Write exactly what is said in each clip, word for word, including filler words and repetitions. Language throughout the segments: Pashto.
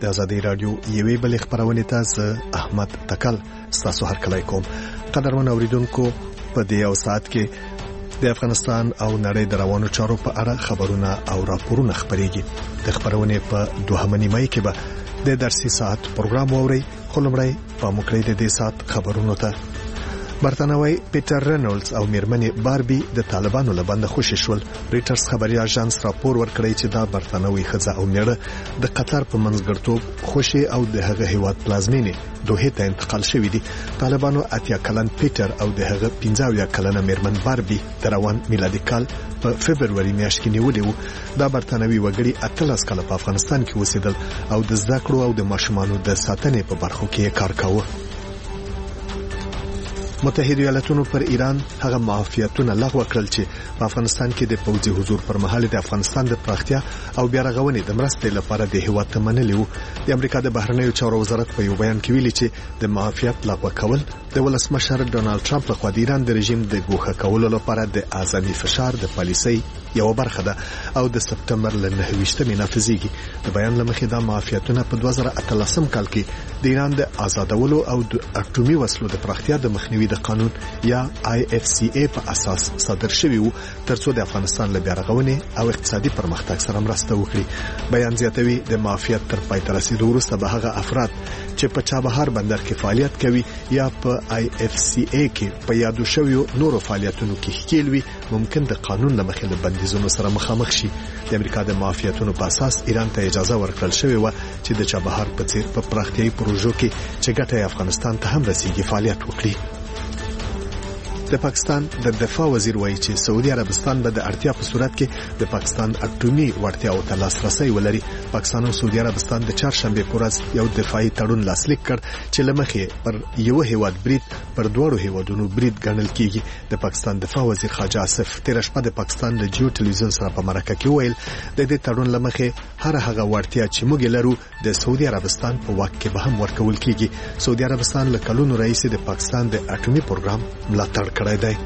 د ازادي رادیو یوې بلې خبرونه تاسو احمد تکل تاسو هرکلی کوم. قدرمن اوریدونکو، په دې یو ساعت کې د افغانستان او نړۍ د روانو چارو په اړه خبرونه او راپورونه خبريږي. د خبرونه په دوهمه نیمه کې به د درسي ساعت پروګرام ووري، خو لمړی په مکړې د دې ساعت خبرونو ته. برتانوي پیټر رینولدز او میرمنې باربي د طالبانو له بند خوشی شول. ریټرز خبري اژانس راپور ورکړی چې دا برتانوي ښځه او میړه د قطر په منځګړتوب خوشی او د هغه هیواد پلازمینې دوه ته انتقال شوې دي. طالبانو اتیا کلن پیټر او د هغه پنځه کلنه میرمن باربي د روان میلادي کال په فبرवरी میاشت کې نیولې وو. دا برتانوي وګړي اتلس کال په افغانستان کې اوسېدل او د زده کړو او د ماشومانو د ساتنې په برخو کې کار کاوه. متحده ایالاتونو پر ایران هغه معافیتونه لغوه کړل چې په افغانستان کې د پوځي حضور پر مهال د افغانستان د پراختیا او بیا رغونې د مرستې لپاره د هیواد ته منلي وو. د امریکا د بهرنیو چارو وزارت په یو بیان کې ویلي چې د معافیت لغوه کول د ولسمشر ډونالد ټرمپ لخوا د ایران د رژیم د ګوښه کولو لپاره د اعظمي فشار د پالیسۍ یو برخه ده او د سپتمبر ل نهه ویشتمې نافذیږي. د بیان لمخې دا معافیتونه په دوه زره اتلسم کال کې د ایران د آزادولو او د اټومي وسلو د پراختیا د مخنیوي د قانون یا آی اف سی ای په اساس صادر شوی وو، ترڅو د افغانستان له بیا رغونې او اقتصادي پرمختګ سره مرسته وکړي. بیان زیاتوي د معافیت تر پای ته رسیدو وروسته به هغه افراد چې په چابهار بندر کې فعالیت کوي یا په آی اف سی ای کې په یادو شویو نورو فعالیتونو کې ښکیل وي ممکن د قانون لمخې له بندیزونو سره مخامخ شي. د امریکا د معافیتونو په اساس ایران ته اجازه ورکړل شوې و چې د چابهار په څیر په پراختیايي پروژو کې چې ګټه افغانستان ته هم رسیږي فعالیت وکړي. د پاکستان د دفاع وزیر وایي چې سعودي عربستان به د اړتیا په صورت کې د پاکستان اټومي وړتیاو ته لاسرسي ولري. پاکستان او سعودي عربستان د چهارشنبه په ورځ یو دفاعي تړون لاسلیک کړ چې لمخې پر یو هیواد برید پر دوړو هیوادونو برید ګڼل کیږي. د پاکستان دفاع وزیر خواجه آصف تیر شپه د پاکستان د جیو ټلویزیون سره په مرکه کې ویل د دې تړون لمخې هر هغه وړتیا چې موږ لرو د سعودي عربستان په واک کې به هم ورکول کیږي. سعودي عربستان له کلونو رئیس د پاکستان د اټومي پروګرام ملاتړ کړی دی.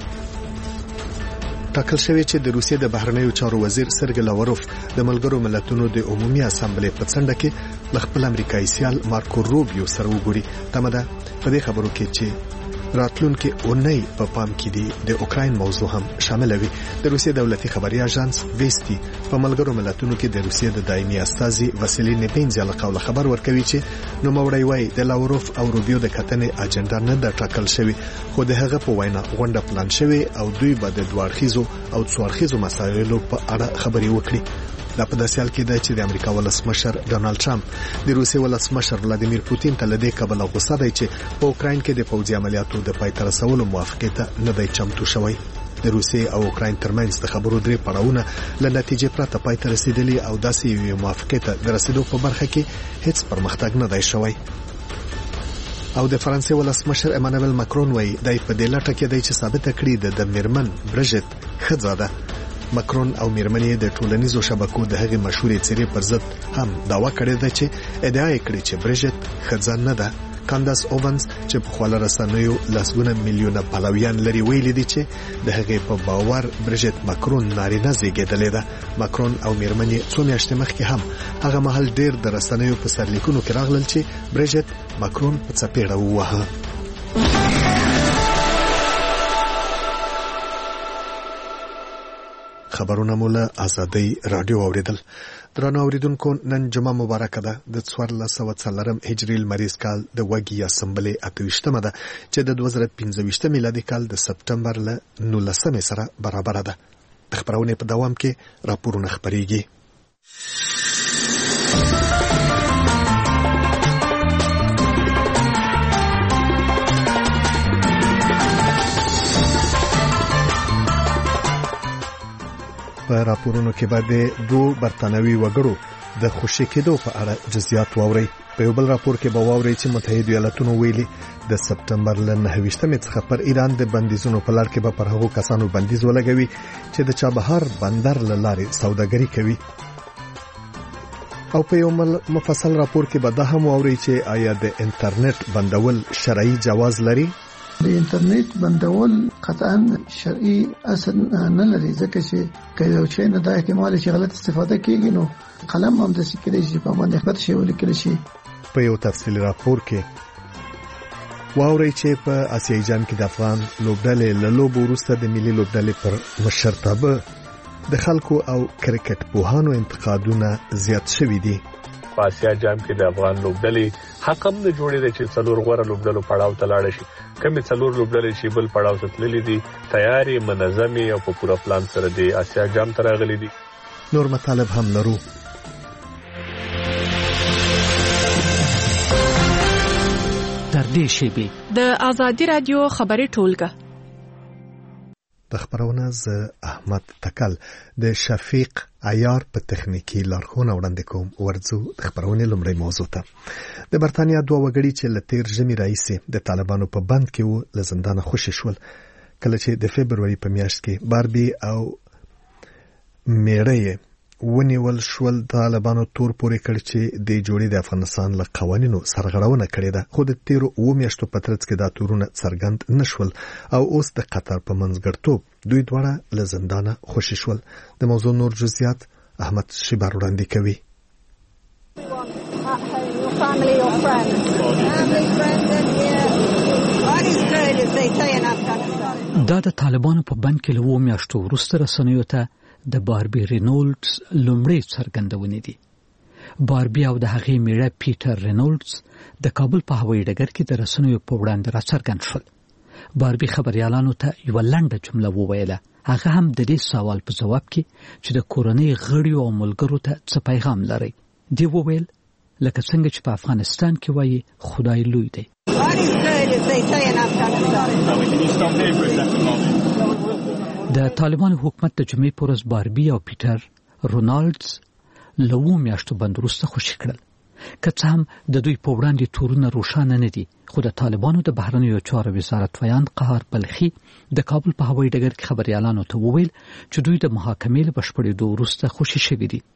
ټاکل شوی چې د روسیې د بهرنیو چارو وزیر سرګی لاوروف د ملګرو ملتونو د عمومي اسامبلې په څنډه کې ل خپل امریکایي سیال مارکو روبیو سره وګوري. تمه ده په دې خبرو کې چې راتلونکي اونۍ په پام کې دي د اوکراین موضوع هم شامل وي. د روسیې دولتي خبري اژانس ویستي په ملګرو ملتونو کې د روسیې د دایمي استازي واسیلی نیبینز له قوله خبر ورکوي چې نو موري وای د لاوروف او روبیو د کتنې اجنډا نه د ټاکل شوی، خو د هغه په وینا غونډه پلان شوی او دوی به د دوارخیزو او څوارخیزو مسایلو په اړه خبري وکړي. دا په داسې حال کې ده چې د امریکا ولسمشر ډونالد ټرمپ د روسیې ولسمشر ولادیمیر پوتین ته لدې کبله غوسه دی چې په اوکراین کې د پوځي عملیاتو د پای ته رسولو موافقه ته نه دی چمتو شوی. د روسیې او اوکراین ترمنځ د خبرو درې پړاوونه له نتیجې پرته پای ته رسیدلي او داسې یو موافقه ته د رسیدو په برخه کې هیڅ پرمختګ نه دی شوی. او د فرانسې ولسمشر امانوئل ماکرون وایي دای په دې لټه کې دی چې ثابته کړي د میرمن برژت ښځه ده. ماکرون او میرمنې د ټولنیزو شبکو د هغې مشهورې څیرې پر ضد هم دعوا کړې ده چې ادعا یې کړې چې برژت ښځه نه ده. کانداس اوونز چې په خواله رسنیو لسګونه میلیونه پلویان لري ویلي دي چې د هغې په باور برژت ماکرون نارینه زیږېدلې ده. ماکرون او میرمنې څو میاشتې مخکې هم هغه مهال ډېر د رسنیو په سرلیکونو کې راغلل چې برژت ماکرون په څپېړه ووهه. خبرونه مولا ازادي رادیو اوریدل. درنو اوریدونکو، نن جمعه مبارکه ده د څوارلس سوه څلورم هجري لمریز کال د وګي اسمبلې اته ویشتمه ده چې د دوه زره پنځه ویشت میلادي کال د سپتمبر ل نولسمې سره برابر ده. د خبرونې په دوام کې راپورونه خبريږي. په راپورونو کې باندې دوه برتانوي وګړو د خوشی کېدو په اړه جزئیات واوري. په یو بل راپور کې به واوري چې متحده ایالاتونو ویلي د سپتمبر ل نهه ویشتمې څخه پر ایران د بندیزونو په لړ کې به پر هغو کسانو بندیز ولګوي چې د چابهار بندر له لارې سوداګري کوي. او په یو مفصل راپور کې به دا هم واوري چې آیا د انټرنیټ بندول شرعي جواز لري. د انټرنیټ بندول قطعا شرعي اصل نه لري، ځکه چې که یو شی نه د احتمال چې غلط استفاده کیږي نو قلم هم د سکري چې په باندې خط شی ولیکل شي. په یو تفصیلي راپور کې واوري چې په آسیایي جام کې د افغان لوبډلې له لوبو وروسته د ملي لوبډلې پر مشرتابه د خلکو او کرکټ پوهانو انتقادونه زیات شوي دي. په آسیا جام کې د افغان لوبډلې حق هم نه جوړې دي چې څلور غوړه لوبډلو پړاو ته لاړ شي. کمې څلور لوبډلې چې بل پړاو ته تللې دي تیاری منظمې او په پوره پلان سره د آسیا جام ته راغلي دي. نور مطالب هم لرو. تر دې شیبې د ازادي رادیو خبري ټولګه د خبرونه ز احمد تکل د شفیق عیار په تخنیکی لارښوونه وړاندې کوم. ورځو د خبرونه لومړی موضوع ته. د برتانیا دوه وګړي چې لتیر جمی رئیس د طالبانو په بند کې وو له زندانه خوشی شول کله چې د فبرवरी په میاشت کې باربي او میړې ونیول شول. طالبانو تور پورې کړ چې د جوړې د افغانستان له قوانینو سرغړونه کړې ده، خو د تیرو و میاشتو په ترڅ کې دا تورونه څرګند نشول او اوس د قطر په منځګړتوب دوی دواړه له زندانه خوشی شول. د موضوع نور جزئیات احمد شیبر وړاندې کوي. دا د طالبانو په بند کې له و میاشتو وروسته رسنیو ته د باربي رینولډز لومړی څرګندونې دي. باربي او د هغې میړه پیټر رینولډز د کابل په هوایي ډګر کې د رسنیو په وړاندې راڅرګند شول. باربي خبريالانو ته یو لنډه جمله وویله، هغه هم د دې سوال په جواب کې چې د کورنۍ غړیو او ملګرو ته څه پیغام لري. دی وویل لکه څنګه چې په افغانستان کې وایي خدای لوی دی. د طالبانو حکومت د جمعې پر ورځ باربي او پیټر رونالډز له و میاشتو بند وروسته خوشي کړل. که څه هم د دوی په وړاندې تورونه روښانه نه دي، خو د طالبانو د بهرنیو چارو وزارت ویاند قهار بلخي د کابل په هوایي ډګر کې خبريالانو ته وویل چې دوی د محاکمې له بشپړېدو وروسته خوشي شوي دي.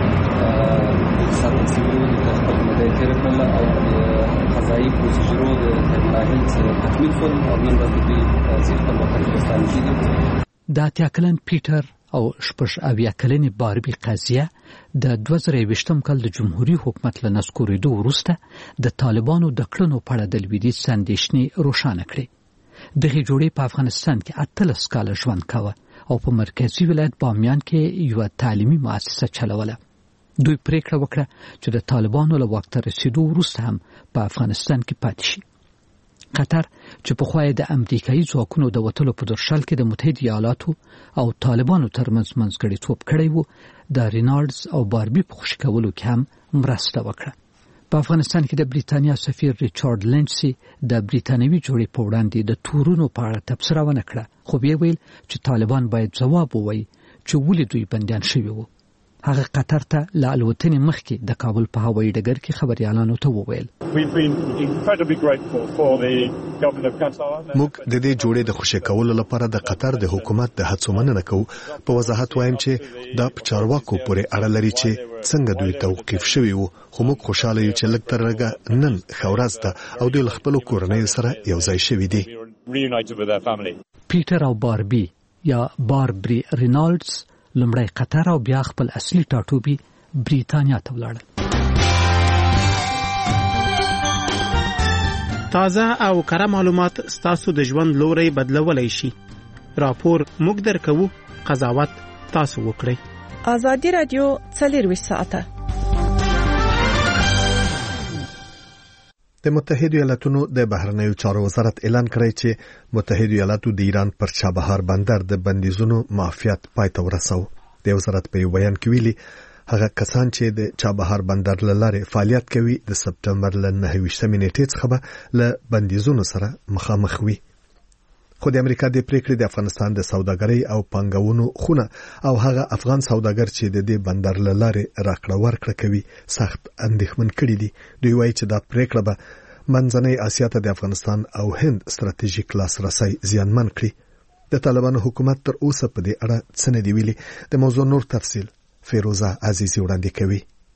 قضایي پروسیجرو د تکمیل سره تکمیل شول او نن ورځ دوی ځکه په پاکستان کې د اتیا کلن پیټر او شپږ اویا کلنې باربي قضیه د دوه زره یوویشتم کال د جمهوریت حکومت له نسکورېدو وروسته د طالبانو د کړنو په اړه د لویدیځ اندېښنې روښانه کړې. دغه جوړې په افغانستان کې اتلس کاله ژوند کاوه او په مرکزي ولایت بامیان کې یو تعلیمي مؤسسه چلوله. دوی پریکړه وکړه چې د طالبانو له واک ته رسیدو وروسته هم په افغانستان کې پاتې شي. قطر چې په خوا د امریکایي ځواکونو د وټلو په درشل کې د متحده ایالاتو او طالبانو ترمنځ منځګړیتوب کړی وو، د رینالډز او باربي په خوشي کولو کې هم مرسته وکړه. په افغانستان کې د بریتانیا سفیر ریچارډ لینډسي د بریتانوي جوړې په وړاندې د تورونو په اړه تبصره ونه کړه، خو بیا ویل چې طالبان باید ځواب ووایي چې ولې دوی بندیان شوي وو. هغه قطر ته له الوتنې مخکې د کابل په هوایي ډګر کې خبريالانو ته وویل موږ د دې جوړې د خوشی کولو لپاره د قطر د حکومت د هڅو مننه کوو. په وضاحت وایم چې دا په چارواکو پورې اړه لري چې څنګه دوی توقیف شوي وو، خو موږ خوشاله یو چې لږ ترغه نن خورز ده او دوی خپل کورنۍ سره یو ځای شوي دي. پیټر او باربي یا باربري رینالډز لمړی قطر او بیا خپل اصلي ټاټوبي بریتانیا ته ولاړل. تازه او کره معلومات ستاسو د ژوند لوري بدلولای شي. راپور موږ درکو، قضاوت تاسو وکړئ. ازادي رادیو څلورویشت ساعته. د متحده ایالاتونو د بهرنیو چارو وزارت اعلان کړی چې متحده ایالاتو د ایران پر چابهار بندر د بندیزونو معافیت پای ته ورساو. د وزارت په بیان کې ویلي هغه کسان چې د چابهار بندر لاره فعالیت کوي د سپټمبر ل نهه ویشتمې نیټې څخه له بندیزونو سره مخامخ وي. خو د امریکا د پریکړې د افغانستان د سوداګرۍ او پانګونو خونه او هغه افغان سوداګر چې د دې بندر لاره راکړه ورکړه کوي سخت اندېښمن کړي دي. دوی وایي چې دا پریکړه به منځنۍ اسیا ته د افغانستان او هند ستراتیژیک لاسرسي زیانمن کړي. د طالبانو حکومت تر اوسه په دې اړه څه نه دی ویلي. د موضوع نور تفصیل فیروزه عزیزی وړاندې کوي.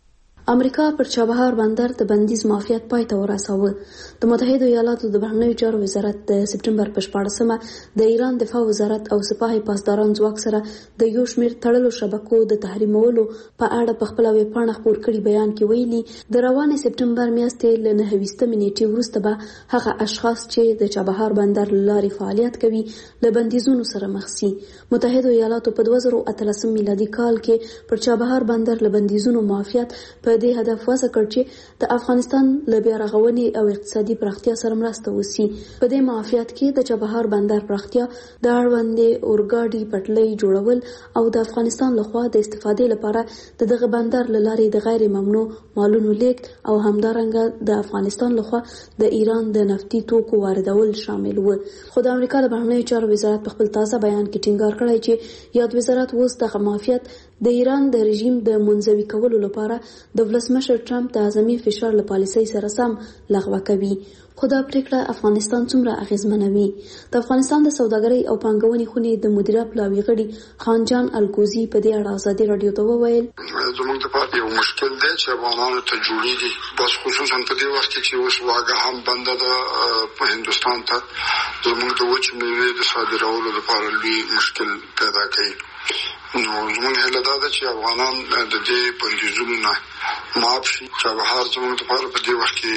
امریکا پر چابهار بندر د بندیز معافیت پای ته ورساوه. د متحده ایالاتو د بهرنیو چارو وزارت د سپټمبر په شپاړسمه د ایران دفاع وزارت او سپاه پاسداران ځواک سره د یو شمېر تړلو شبکو د تحریمولو په اړه په خپل ویبپاڼه خپور کړي بیان کې ویلي د روانې سپټمبر میاشتې له نهه ویشتمې نیټې وروسته به هغه اشخاص چې د چابهار بندر له لارې فعالیت کوي له بندیزونو سره مخ شي. متحده ایالاتو په دوه زره اتلسم میلادي کال کې پر چابهار بندر له بندیزونو معافیت په دې هدف وضع کړ چې د افغانستان له بیا رغونې او اقتصادي پراختیا سره مرسته وشي. په دې معافیت کې د چابهار بندر پراختیا د اړوندې اورګاډي پټلۍ جوړول او د افغانستان لخوا د استفادې لپاره د دغه بندر له لارې د غیر ممنوع مالونو لیږد او همدارنګه د افغانستان لخوا د ایران د نفتي توکو واردول شامل و. خو د امریکا د بهرنیو چارو وزارت په خپل تازه بیان کې ټینګار کړی چې یاد وزارت اوس دغه معافیت د ایران د رژیم د منزوي کولو لپاره د ولسمشر ټرمپ د اعظمي فشار له پالیسۍ سره سم لغوه کوي. خو دا پریکړه افغانستان څومره اغیزمنوي؟ د افغانستان د سوداګرۍ او پانګونې خونې د مدیره پلاوي غړي خانجان الکوزي په دې اړه ازادي رادیو ته وویل زموږ لپاره یو مشکل دی چې افغانانو ته جوړیږي، بس خصوصا په دې وخت کې چې اوس واګه هم بنده ده په هندوستان ته زموږ د وچې میوې د صادرولو لپاره لوی مشکل پیدا کوي. نو زموږ هیله دا ده چې افغانان د دې بندیزونو نه معاف شي. چابهار زموږ لپاره په دې وخت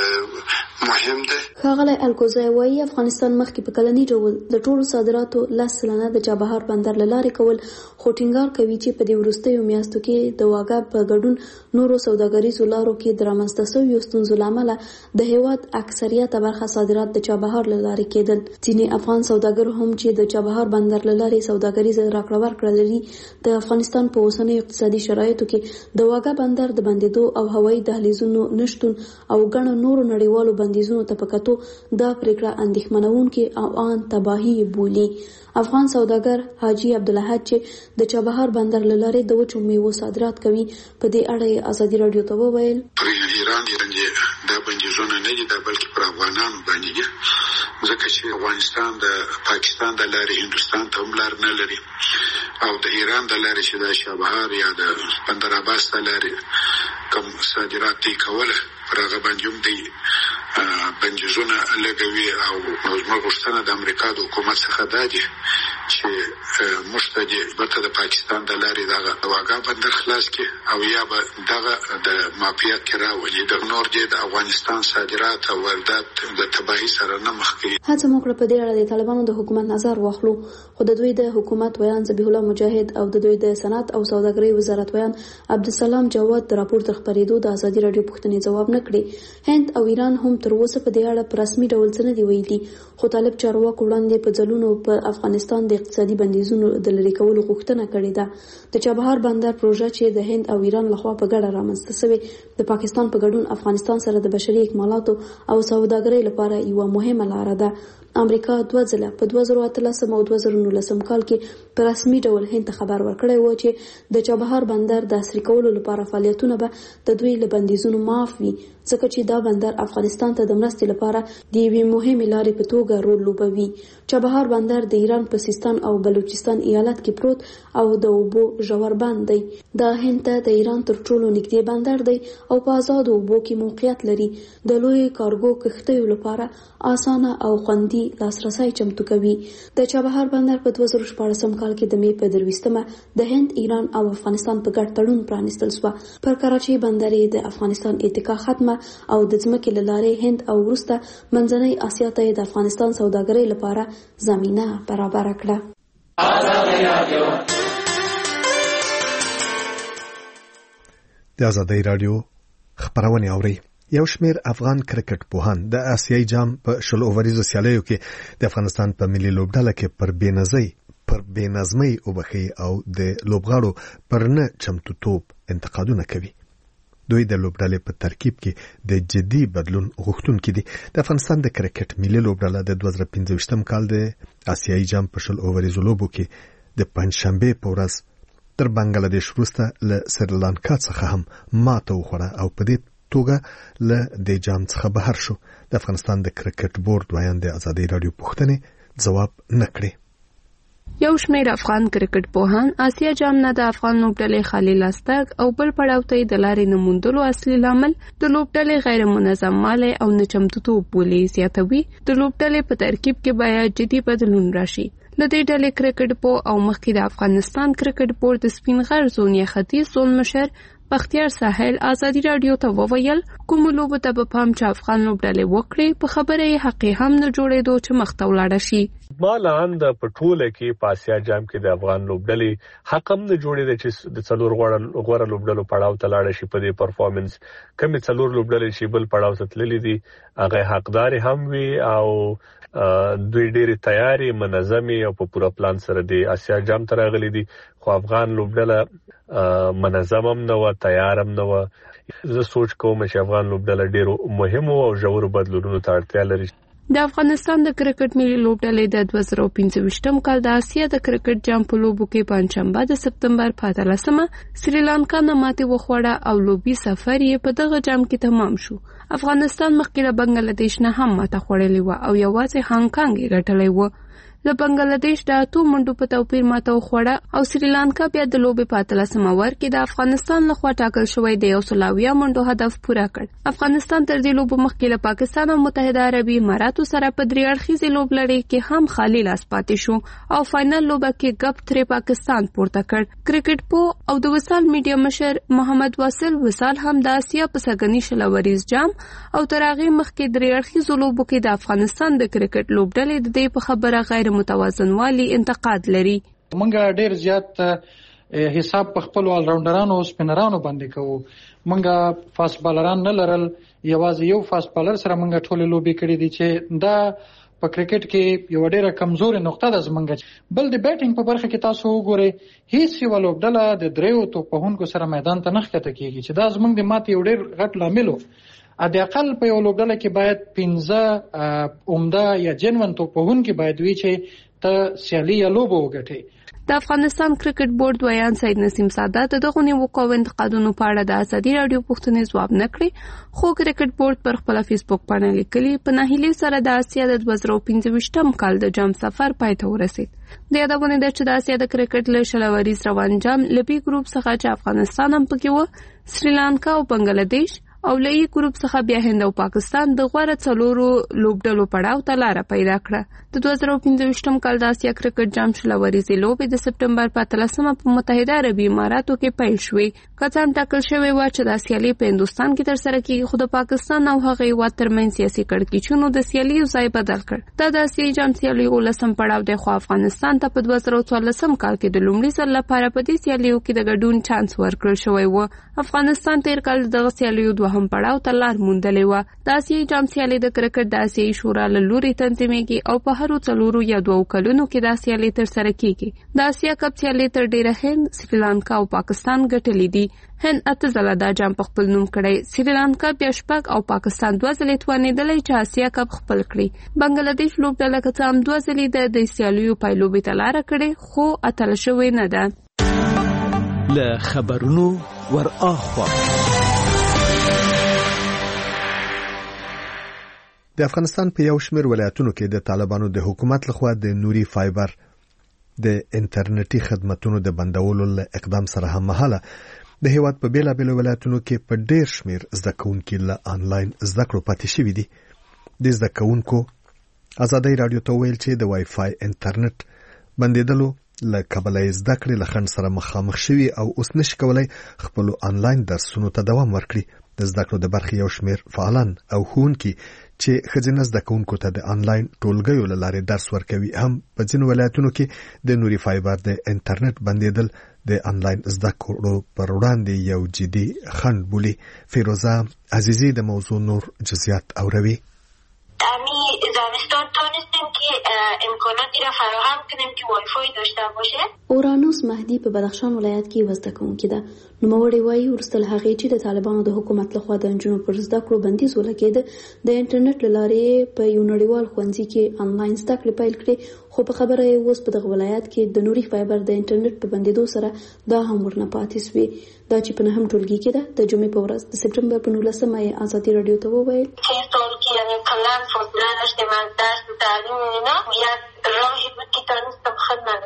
کې مهم دی. ښاغلی الکوزی وایي افغانستان مخکې په کلني ډول د ټولو صادراتو لس سلنه د چابهار بندر له لارې کول، خو ټینګار کوي چې په دې وروستیو میاشتو کې د واګه په ګډون نورو سوداګریزو لارو کې د رامنځته شویو ستونزو له امله د هېواد اکثریته برخه صادرات د چابهار له لارې کېدل. ځینې افغان سوداګر هم چې د چابهار بندر له لارې سوداګریزه راکړه ورکړه لري د افغانستان په اوسنیو اقتصادي شرایطو کې د واګه بندر د بندېدو او هوایي دهلیزونو نشتون او ګڼو نورو نړیوالو بندیزونو ته په کتو دا پریکړه اندېښمنوونکې او ان تباهي بولي. افغان سوداګر حاجي عبدالحد چې د چابهار بندر له لارې د وچو میوو صادرات کوي په دې اړه یې ازادي رادیو ته وویل پر ایران باندې دا بندیزونه نه دي، دا بلکې پر افغانان باندې دي، ځکه چې افغانستان د پاکستان د لارې هندوستان ته هم لار نه لري او د ایران د لارې چې د چابهار یا د بندر عباس د لارې کوم صادرات یې کوله پر هغه باندې هم دی بندیزونه لګوي. او زموږ غوښتنه د امریکا د حکومت څخه دا دی چې موږ ته دې برته د پاکستان د لارې دغه واګه بندر خلاص کړي او یا به دغه د معافیت کې راولي، د نور دې د افغانستان صادرات او واردات د تباهي سره نه مخ کړي. هڅه مو کړه په دې اړه د طالبانو د حکومت نظر واخلو، خو د دوی د حکومت ویان ذبیح الله مجاهد او د دوی د صنعت او سوداګرۍ وزارت ویان عبدالسلام جواد د راپور تر خپرېدو د ازادي رادیو پوښتنې ځواب نه کړي. هند او ایران هم تر اوسه په دې اړه په رسمي ډول څه نه دي ویلي، خو طالب چارواکو وړاندې په ځلونو په افغانستان د اقتصادي بندیزونو د لرې کولو غوښتنه کړې ده. د چابهار بندر پروژه چې د هند او ایران لخوا په ګډه رامنځته شوې د پاکستان په ګډون افغانستان سره د بشري اکمالاتو او سوداګرۍ لپاره یوه مهمه لاره ده. امریکا دوه ځله په دوه زره اتلسم او دوه زره نولسم کال کې په رسمي ډول هند ته خبر ورکړی و چې د چابهار بندر د عصري کولو لپاره فعالیتونه به د دوی له بندیزونو معاف وي، ځکه چې دا بندر افغانستان ته د مرستې لپاره د یوې مهمې لارې په توګه رول لوبوي. چابهار بندر د ایران په سیستان او بلوچستان ایالت کې پروت او د اوبو ژور بند دی. دا هند ته د ایران تر ټولو نږدې بندر دی او په آزادو اوبو کې موقعیت لري. د لوی کارګو کښتیو لپاره اسانه او خوندي لاسرسی چمتو کوي. د چابهار بندر په دوه زره شپاړسم کال کې د مې په درویشتمه د هند، ایران او افغانستان په ګډ تړون پرانیستل شو. پر کراچۍ بندر د افغانستان اتکا ختمه او د ځمکې له لارې هند او وروسته منځنۍ اسیا ته د افغانستان سوداګرۍ لپاره زمینه برابر کړه. د ازادۍ رادیو خبرونه اوري. یو شمیر افغان کرکټ پوهان د آسیایي جام په شل اووریزو سیالیو کې د افغانستان په ملي لوبډله کې پر بېنظمۍ پر بېنظمۍ وبخي او د لوبغاړو پر نه چمتو توپ انتقادونه کوي. دوی د لوبډلې په ترکیب کې د جدي بدلون غوښتونکي دي. د افغانستان د کرکټ ملي لوبډله د دوه زره پنځه ویشتم کال د آسیایي جام په شل اووریزو لوبو کې د پنځشنبې په ورځ تر بنگلاديش وروسته له سریلانکا څخه هم ماته وخوړه او په دې توګه له د جام څخه بهر شو. د افغانستان د کرکټ بورډ ویان د ازادي رادیو پوښتنې ځواب نه کړي. یو شمېر افغان کرکټ پوهان آسیا جام نه د افغان لوبډلې خالي لاستګ او بل پړاو ته د لارې نه موندلو اصلي لامل د لوبډلې غیر منظم والی او نه چمتوتوب بولي زیاتوي. د لوبډلې په ترکیب کې باید جدي بدلون راشي. له دې ډلې کرکټ پوه او مخکې د افغانستان کرکټ بورډ د سپین غر زون ختیځ زون مشر بختیار ساحل ازادي رادیو ته وویل کوم لوبه ته په پام چې افغان لوبډلې وکړي په خبره یې حقې هم نه جوړېدو چې مخته ولاړه شي. مالان د پټوله کې په آسیا جام کې د افغان لوبډلې حق هم نه جوړېده چې د څلور غوړه لوبډلو پړاو ته لاړ شي. په دې پرفارمنس کمې څلور لوبډلې چې بل پړاو ته تللې دي هغه حقدار هم وي او دوی ډېری تیاری منظمي او په پوره پلان سره د آسیا جام ته راغلي دي. خو افغان لوبډله منظم هم نه و تیار هم نه و. زه سوچ کوم چې افغان لوبډله ډېر مهم او ژور بدلونونو ته اړتیا لري. د افغانستان د کرکټ ملي لوبډلې د دوه زره پنځه ویشتم کال د آسیا د کرکټ جام په لوبو کې پنځشنبه د سپتمبر په اتلسمه سریلانکا نه ماتې وخوړه او لوبي سفر یې په دغه جام کې تمام شو. افغانستان مخکې له بنگلاديش نه هم ماته خوړلې و او یوازې هانګ کانګ یې ګټلی و. له بنگلاديش د اتو منډو په توپیر ماته وخوړه او سریلانکا بیا د لوبې په اتلسمه ور کې د افغانستان لخوا ټاکل شوی د یو سل اویا منډو هدف پوره کړ. افغانستان تر دې لوبو مخکې له پاکستان او متحده عربي اماراتو سره په درې اړخیزې لوبلړۍ کې هم خالي لاس پاتې شو او فائنل لوبه کې ګپ ترې پاکستان پورته کړ. کرکټ پو او د وصال میډیا مشر محمد واصل وصال هم د آسیا په سګنی شلوریز جام او تر هغې مخکې درې اړخیزو لوبو کې د افغانستان د کرکټ لوبډلې د دې په خبره غیر متوازن والی انتقاد لري. مونږه ډیر زیات حساب په خپل ال راونډرانو او سپینرانو باندې کوو. مونږه فاست بالران نه لرل، یوازې یو فاست بالر سره مونږه ټول لوبي کړې دي چې دا په کرکټ کې یو ډیره کمزوري نقطه ده زمونږ. بل د بیټینګ په برخه کې تاسو وګورئ هیڅ یو لوبډله د دریو توپونکو سره میدان ته نه ښکته کیږي چې دا زمونږ د ماتې یو ډیر غټ لامل و. ا د اقل په یو لوبډله کې باید پنځه عمده یا جنون توپونکي باید وي چې ته سیالي یا لوبه وګټي. د افغانستان کرکټ بورډ ویان سید نسیم سادات دغه نیوکو او انتقادونو په اړه د ازادي رادیو پوښتنې ځواب نه کړی، خو کرکټ بورډ پر خپل فیسبوک باندې لیکلي په ناهیلي سره د آسیا د دوه زره پنځه ویشتم کال د جام سفر پای ته ورسید. د یادونه ده چې د آسیا د کرکټ له شلوریز روان جام لبي ګروپ څخه چې افغانستان هم پکې و، سریلانکا او بنگلاديش او لئی ګروپ څخه بیا هند او پاکستان د غوړه څلورو لوبډلو پړاو ته لار پیدا کړه. د دوه زره پنځه ویشتم کال د آسیا کرکټ جام شلوریزې لوبې د سپتمبر په اتلسمه په متحده عربي اماراتو کې پیل شوې. کڅان ټاکل شوی و چې د سیالي په هندستان کې ترسره کیږي، خو د پاکستان او هغه هیواد ترمنځ سیاسي کړکېچونو د سیالي ځای بدل کړ. دا د آسیا جام سیالي ولسم پړاو دی، خو افغانستان ته په دوه زره څوارلسم کال کې د لومړي ځل لپاره په دې سیالیو کې د ګډون چانس ورکړل شوی و. افغانستان تیر کال دغه سیالیو دوهم پړاو ته لار موندلې وه. د آسیایي جام سیالي د کرکټ د آسیایي شورا له لوري تنظیمېږي او په هرو څلورو یا دوو کلونو کې دا سیالي ترسره کیږي. د آسیا کپ سیالي تر ډیره هند، سریلانکا او پاکستان ګټلې دي. هند اته ځله دا جام په خپل نوم کړی، سریلانکا بیا شپږ او پاکستان دوه ځلې توانېدلی چې آسیا کپ خپل کړي. بنگلاديش لوبډله که څه هم دوه ځلې د دې سیالیو پایلوبې ته لاره کړې، خو اتله شوې نه ده. له خبرونو ور اخوا د افغانستان په یو شمېر ولایتونو کې د طالبانو د حکومت لخوا د نوري فایبر د انټرنیټي خدماتونو د بندولو له اقدام سره هم مهاله د هیواد په بیلابیلو ولایتونو کې په ډیر شمېر زده کوونکي له آنلاین زده کړو پاتې شوي دي. د زده کوونکو ازادي رادیو ته ویل چې د وای فای انټرنیټ بندیدلو له کبله زده کړې له خنډ سره مخامخ شوي او اوس نشي کولای خپل آنلاین درسونو ته دوام ورکړي. د زده کړو د برخې یو شمېر فعالان او ښوونکي چې ښځینه زده کوونکو ته د آنلاین ټولګیو له لارې درس ورکوي هم په ځینو ولایتونو کې د نوري فایبر د انټرنیټ بندیدل د آنلاین زده کړو پر وړاندې یو جدي خنډ بولي. فیروزه عزیزی د موضوع نور جزئیات اوروي. امی زمستان تونستیم که امکاناتی را فراهم کنیم که وای فای داشته باشه. اورانوس مهدی په بدخشان ولایت کې وزده کوونکی ده. نوموړی وایي وروسته له هغې چې د طالبانو د حکومت لخوا د نجونو پر زده کړو بندیز ولګېده، د انټرنیټ له لارې په یو نړیوال ښوونځي کې آنلاین زده کړې پیل کړې، خو په خبره یې اوس په دغه ولایت کې د نوري فایبر د انټرنیټ په بندېدو سره دا هم ورنه پاتې سوې. دا چې په نهم ټولګي کې ده. د جمعې په ورځ د سپتمبر په نولسمه یې ازادي رادیو ته وویل یعنی کلا فاصله داشتیم از درس و تعلیم اینا یک راهی بود که تانستم خدمت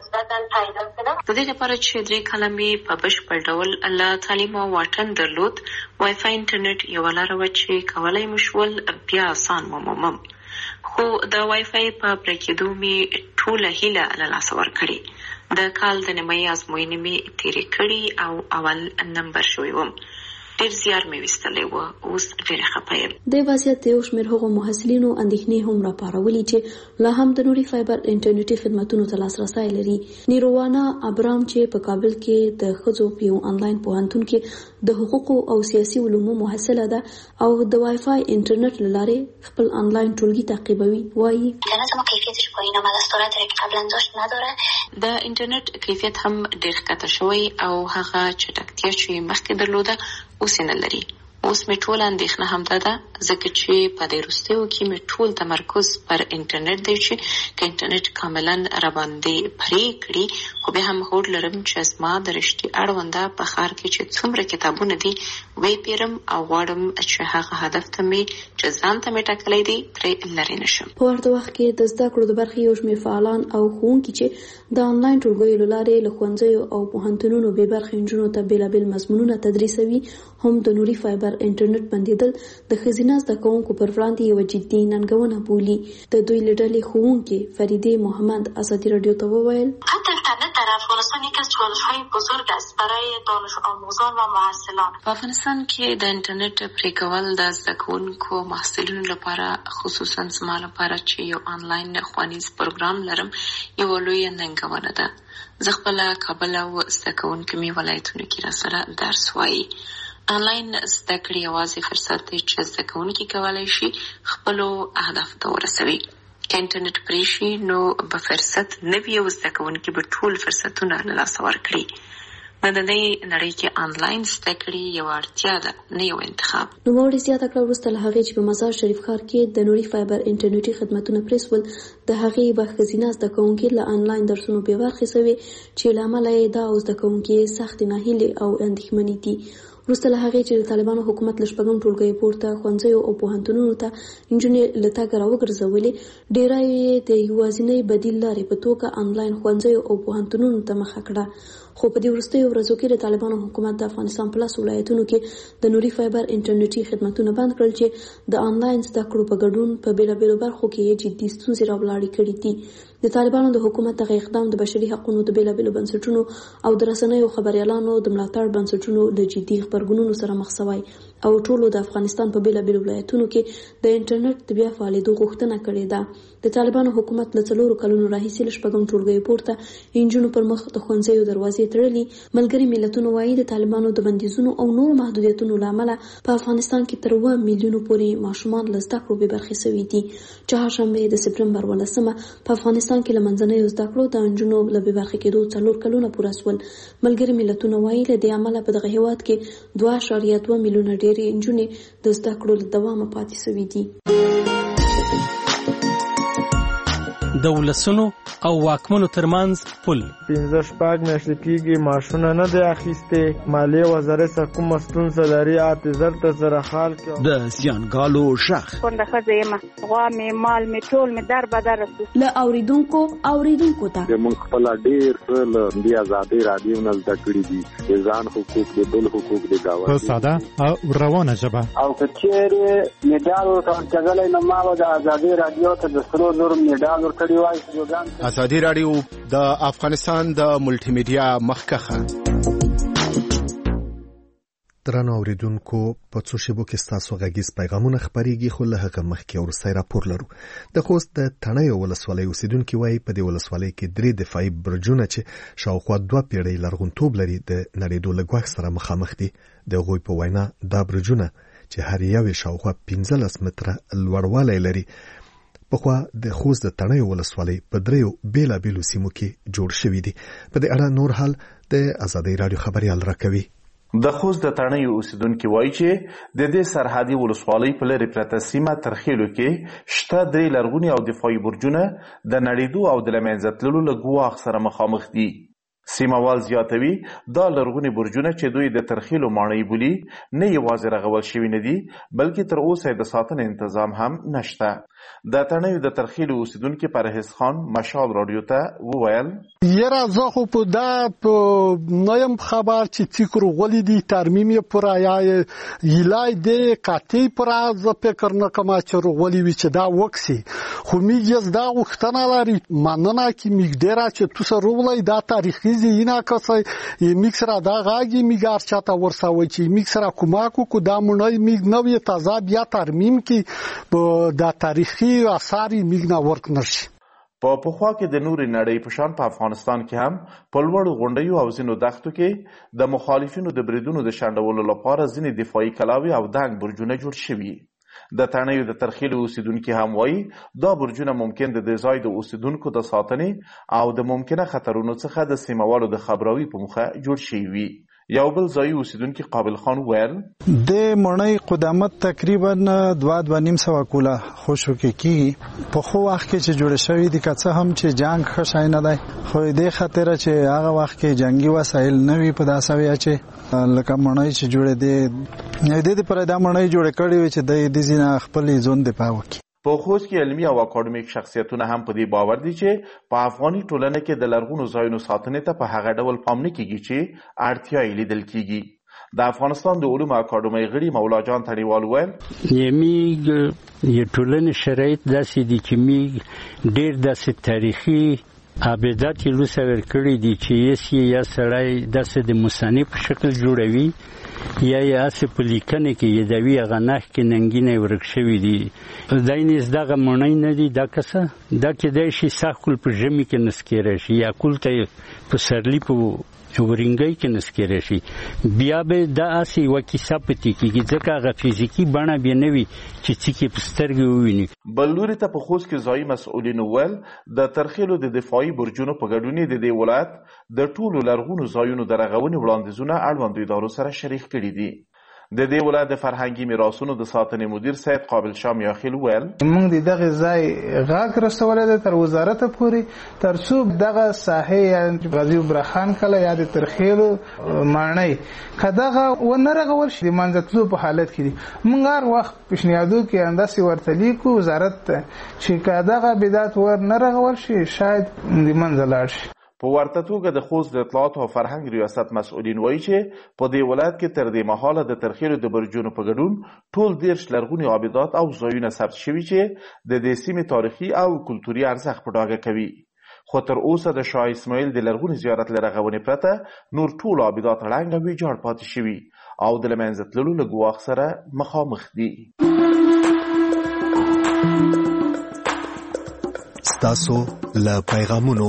مثبتا پیدا کړه. د دې لپاره چې درې کاله مې په بشپړ ډول له تعلیم او واټن درلود، وای فای انټرنیټ یوه لاره وه چې کولی مې شول بیا آسان ومومم. خو د وای فای په پرې کېدو مې ټوله هیله له لاسه ورکړې. د کال د نیمایي ازموینې مې تېرې کړي او اول نمبر شوی وم. ډېر زیار مې ویستلی و، اوس ډېره خفه یم. د وضعیت د یو شمېر هغو محصلینو اندېښنې هم راپارولي چې لا هم د نوري فایبر انټرنیټي خدمتونو ته لاسرسی لري. نیروانا ابرام چې په کابل کې د ښځو په یو آنلاین پوهنتون کې د حقوقو او سیاسي علومو محصله ده او د وای فای انټرنیټ له لارې خپل آنلاین ټولګي تعقیبوي، وایي اینترنت ما کیفیتش پایینه اومده، سرعتی که قبلا داشت نداره. د انټرنیټ کیفیت هم ډېر ښکته شوی او هغه چټکتیا چې مخکې درلوده اوس یې نه لري. اوس مې ټول اندېښنه همدا ده، ځکه چې په دې وروستیو کې مې ټول تمرکز پر انټرنیټ دی چې که انټرنیټ کاملا راباندې پرې کړي، خو بیا هم هوډ لرم چې زما د رشتې اړونده په ښار کې چې څومره کتابونه دي ویې پیرم او غواړم چې هغه هدف ته مې چې ځان ته مې ټاکلی دی ترې لرې نه شم. په ورته وخت کې د زده کړو د برخې یو شمېر فعالان او ښوونکي چې د آنلاین ټولګیو له لارې له ښوونځیو او پوهنتونونو بې برخې نجونو ته بېلابېل مضمونونه تدریسوي، هم د نوري فایبر انټرنیټ بندیدل د ښځینه زده کوونکو پر وړاندې یوه جدي ننګونه بولي. د دوی له ډلې ښوونکې فریدې محمد ازادي راډیو ته وویل خط اینترنت در افغانستان یکی از چالش‌های بزرگ است برای دانش آموزان و محصلان. په افغانستان کې د انټرنیټ پرې کول د زده کوونکو محصلینو لپاره، خصوصا زما لپاره چې یو آنلاین ښوونیز پروګرام لرم، یوه لویه ننګونه ده. زه خپله کابل او زده کوونکي مې ولایتونو کې راسره درس وایي. آنلاین زده کړې یوازې فرصت دی چې زده کوونکي کولی شي خپلو اهدافو ته ورسوي. که انټرنیټ پرې شي نو به فرصت نه وي او زده کوونکي به ټول فرصتونه له لاسه ورکړي. نننۍ نړۍ کې آنلاین زده کړې یوه اړتیا ده، نه یو انتخاب. نوموړې زیاته کړه وروسته له هغې چې په مزار شریف ښار کې د نوري فایبر انټرنیټي خدمتونه پرې سول، د هغې به ښځینه زده کوونکي له آنلاین درسونو بې برخې سوې چې له امله یې دا او زده کوونکي سختې ناهیلې او اندېښمنې دي. وروسته له هغې چې د طالبانو حکومت له شپږم ټولګیو پورته ښوونځیو او پوهنتونونو ته نجونې له تګه راوګرځولې، ډېری یې د یوازینۍ بدیل لارې په توګه آنلاین ښوونځیو او پوهنتونونو ته مخه کړه. خو په دې وروستیو ورځو کې د طالبانو حکومت د افغانستان په لسو ولایتونو کې د نوري فایبر انټرنیټي خدمتونه بند کړل چې د آنلاین زده کړو په ګډون په بېلابېلو برخو کې یې جدي ستونزې راولاړې کړي دي. د طالبانو د حکومت دغه اقدام د بشري حقونو د بېلابېلو بنسټونو او د رسنیو خبریالانو د ملاتړ بنسټونو د جدي غبرګونونو سره مخ شوی او ټولو د افغانستان په بېلابېلو ولایتونو کې د انټرنیټ د بیا فعالېدو غوښتنه کړې ده. د طالبانو حکومت له څلورو کلونو راهیسې له شپږم ټولګیو پورته نجونو پر مخ د ښوونځیو دروازې تړلي. ملګري ملتونو وایي د طالبانو د بندیزونو او نورو محدودیتونو له امله په افغانستان کې تر اووه میلیونو پورې ماشومان له زده کړو بې برخې سوي دي. چهارشنبې د سپټمبر ولسمه په افغانستان کې له منځنیو زده کړو د نجونو له بې برخې کېدو څلور کلونه پوره سول. ملګري ملتونو وایي له دې امله په دغه هېواد کې دوه اعشاریه دوه میلیونه ډېرې نجونې د زده کړو له دوامه پاتې سوي دي. د ولسونو او واکمنو ترمنځ پل پنځه شپږ میاشتې کېږي معاشونه نه دی اخیستې. مالیې وزارت څخه کومه ستونزه لري اته زر ته زره خال کې د زیانګالو غږ کونډه ښځه یم، غوا مې مال مې ټول مې در بدر رسو له اوریدونکو اوریدونکو ته موږ خپل ډېر څه له دې ازادۍ راډیو نه زده کړي دي، د ځان حقوق د بل حقوق د ګاونډي په ساده او روانه ژبه. او که چېرې میډال ورکړلی نو ما به د ازادۍ راډیو ته د سرو زرو میډال ورکړی وای. ازادي راډیو د افغانستان د ملټي میډیا مخکخه. درنو اوریدونکو په څو شیبو کې ستاسو غږیز پیغامونه خپرېږي، خو له هغه مخکې وروستی راپور لرو. د خوست د تڼیو ولسوالۍ اوسیدونکي وایي په دې ولسوالۍ کې درې دفاعي برجونه چې شاوخوا دوه پیړۍ لرغونتوب لري د نړېدو له ګواښ سره مخامخ دي. د هغوی په وینا دا برجونه چې هر یو یې شاوخوا پنځلس متره لوړوالی لري پخوا د خوست د تڼیو ولسوالۍ په دریو بېلابېلو سیمو کې جوړ شوي دي. په دې اړه نور حال د ازادۍ راډیو خبریال راکوي. د خوست د تڼیو اوسیدونکي وایي چې د دې سرحدي ولسوالۍ په لرې پرته سیمه ترخیلو کې شته درې لرغوني او دفاعي برجونه د نړېدو او د له منځه تللو له ګواښ سره مخامخ دي. سیموال زیاتوي دا لرغوني برجونه چې دوی د ترخیلو ماڼۍ بولي نه یوازې رغول شوي نه دي، بلکې تر اوسه د ساتنې تنظیم هم نشته. د تڼیو د ترخیلو اوسیدونکي پرهیز خان مشال رادیو ته وویل یره زه خو په دا نیم خبر چې فکر غولې دي ترمیم پر یا یلای د قاطی پر از فکر نه کما چې غولې وي چې دا وکسي خو میږي دا وختنه لري مننه کې میګډرا چې تو سره ولای دا تاریخي زینا کسي میکسرا دا غاګي میګار چاته ورسوي چې میکسرا کوماکو کو دا مونږ میګ نوې تازه بیا ترمیم کې دا تاریخي اثاري میګنا ورک نشي په پخوا کې د نوري نړۍ په شان په افغانستان کې هم په لوړو غونډیو او ځینو دښتو کې د مخالفینو د بریدونو د شنډولو لپاره ځینې دفاعي کلاوي او دنګ برجونه جوړ شوي. د تڼیو د ترخیلو اوسیدونکي هم وایي دا برجونه ممکن د دې ځای د اوسیدونکو د ساتنې او د ممکنه خطرونو څخه د سیمهوالو د خبراوي په موخه جوړ شوي وي. یو بل ځای اوسیدونکي قابل خان ویل د مړی قدامت تقریبا دوه دوه نیم سوه کوله خوشو کې کیږي په خو وخت کې چې جوړ شوی دي که څه هم چې جنگ ښه شی نه دی خو دې خاطر چې هغه وخت کې جنگي وسایل نه وي په داسې ویا چې لکه مړی چې جوړې دي نه دې پر دا مړی جوړ کړی وي چې د دې ځینه خپل ځون دی پاوکي. په خوست کې علمي او اکاډمیک شخصیتونه هم په دې باور دي چې په افغاني ټولنه کې د لرغونو ځایونو ساتنې ته په هغه ډول پام نه کیږي چې اړتیا یې لیدل کیږي. د افغانستان د علومو اکاډمۍ غړي مولا جان تڼیوال ویل یمیګ یو ټولنې شرایط داسې دي چې میګ ډېر داسې تاریخي ابدات یې لوسه ورکړي دي چې یې یا سړی داسې د مصنف په شکل جوړوي یا یې هسې په لیکنه کې یادوي هغه نښ کې ننګینه ورک شوي دي. دا نیز دغه مڼۍ نه دي دا کسه دا کیدای شي سخت کول په ژمي کې نسکیری شي یا کول ته په سرلي په ورینګۍ کې نسکیری شي بیا به دا هسې یوه کیسه پاتې کېږي ځکه هغه فزیکي بڼه بیا نه وي چې څیکې په سترګې وویني. بل لوري ته په خوست کې ځایي مسؤلینو ویل د ترخیلو د دفاعي برجونو په ګډون د دې ولایت د ټولو لرغونو ځایونو د رغونې وړاندیزونه اړوندو ادارو سره شریک کړي دي. د دې ولایت د فرهنګي میراثونو د ساتنې مدیر سید قابل شاه میاخیل ویل موږ د دغه ځای غاګ رسولې ده تر وزارت پورې تر څو دغه ساحې غازی برخان کله یا د ترخیلو معنی کداغه و نه رغول شي منځتلو په حالت کې دي موږ هر وخت پښنیادو کې انداسي ورته لیکو وزارت چې کداغه بدعت ور نه رغول شي شاید د منځ لاړ شي. په ورته توګه د خوست د اطلاعات او فرهنګ ریاست مسؤلین وایي چې په دې ولایت کې تر دې مهاله د ترخیلو د برجونو په ګډون ټول دېرش لرغوني عابدات او ځایونه ثبت شوي چې د دې سیمې تاریخي او کلتوري ارزښت په ډاګه کوي. خو تر اوسه د شاه اسماعیل د لرغوني زیارت له رغونې پرته نور ټول عابدات ړنګ او ویجاړ پاتې شوي او د له منځه تللو له ګواښ سره مخامخ دي. ستاسو له پیغامونو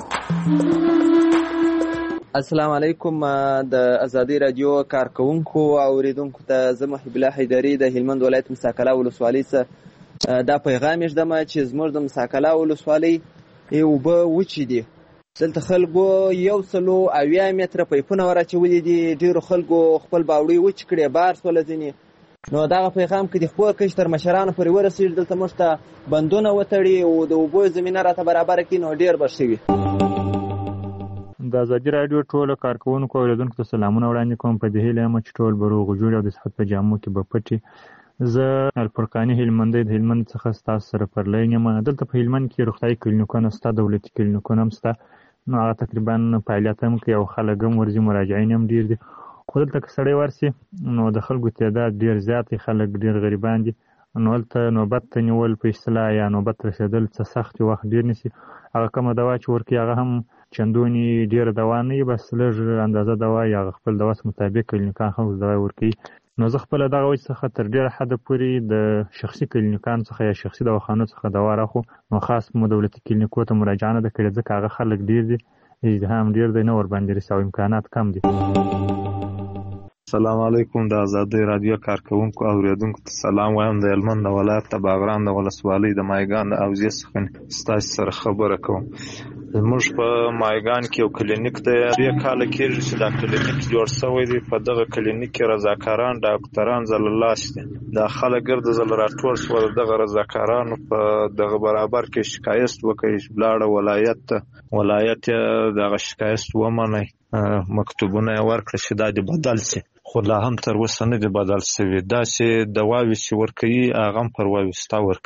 السلام علیکم. د ازادي رادیو کارکونکو او اوریدونکو ته زه محب الله حیدري د هلمند ولایت مساکله ولسوالۍ څخه دا پیغام ږدم چې زموږ د مساکله ولسوالۍ اوبه وچې دي. دلته خلکو یو سلو اویا متره پیپونه ور اچولي دي. ډېرو خلکو خپل باوړۍ وچ کړې بار سوله ځینې نو دغه پیغام که د خپور کش تر مشرانو پورې ورسېږي دلته موږ ته بندونه وتړي او د اوبو زمینه راته برابره کړي نو ډېر به ښه وي. د ازادي راډیو ټولو کارکوونکو او اوریدونکو ته سلامونه وړاندې کوم په دې هیله یم چې ټول به روغ جوړ او د صحت په جامو کې به پټي. زه الفرقاني هلمندی د هلمند څخه ستاسو سره پر لاین یم. دلته په هلمند کې روغتیایي کلینیکونه شته دولتي کلینیکونه هم شته نو هغه تقریبا فعالیت هم کوي او خلک هم ورځي مراجعین هم ډېر دي. خو دلته که سړی ورسي نو د خلکو تعداد ډېر زیات دی خلک ډېر غریبان دي نو هلته نوبت ته نیول په اصطلاح یا نوبت رسېدل څه سخت وخت ډېر نیسي. هغه کومه دوا چې ورکوي هغه هم چندونې ډېره دوا نه وي بس لږ اندازه دوا یا هغه خپل دوا مطابق کلینیکان خلکو دوا ورکوي. نو زه خپله دغه وجې څخه تر ډېره حده پورې د شخصي کلینیکانو څخه یا شخصي دواخانو څخه دوا راخو نو خاص مو دولتي کلینیکو ته مراجعه نه ده کړې ځکه هغه خلک ډېر دي ازدحام ډېر دی نه ورباندې رسي او امکانات کم دي. السلام علیکم. د ازادي رادیو کارکوونکو او اوریدونکو ته سلام وایم. د هلمند ولایت د باغران د ولسوالۍ د مایګان د حوزې څخه ستاسو سره خبره کوم. زموږ په مایګان کې یو کلینیک دی درې کاله کېږي چې دا کلینیک جوړ شوی دی. په دغه کلینیک کې رضاکاران ډاکټران زللاس دي. دا خلک ګرد زل راټول شول دغه رضاکارانو په دغه برابر کې شکایت وکړي بلاړه ولایت ته ولایت دغه شکایت ومني مکتوبونه ورکړي چې دا د بدل شي خو لا هم تر اوسه نه دی بدل شوی. داسې دواوې چې ورکوي هغه هم پر وایستا ورکوي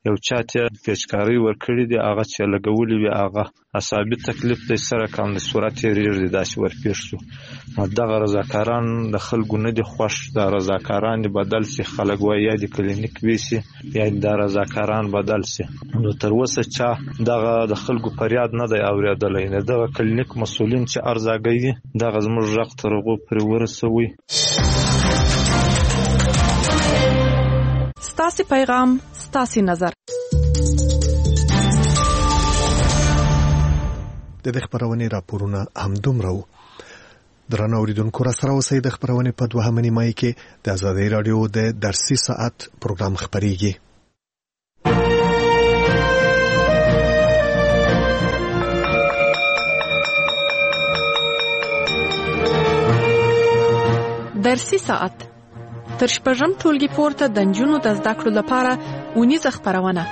یو چاته پیچکاری ورکړي دي هغه چې لګولې وي هغه اصابي تکلیف د سره کم د صورت یې داسې ورپېښ شو. دغه رضاکاران د خلکو نه دي خوښ، د رضاکاران دي بدل سي، خلک وایي یا د کلینیک ویسي یا د رضاکاران بدل سي. نو تر اوسه چا دغه د خلکو فریاد نه دی اورېدلی. نه دغه کلینیک مسؤلین چې ارزاګوي دغه زموږ غږ تر هغو پورې ورسوي. ستاسې پیغام ستاسې نظر. د دې خبرونې راپورونه همدومره وو. درنو اوریدونکو را سره اوسئ. د خبرونې په دوهمه نیمه کې د ازادۍ راډیو د درسي ساعت پروګرام خبريږي. درسي ساعت تر شپږم ټولګي پورته د نجونو د زده کړو لپاره اونیزه خبرونه.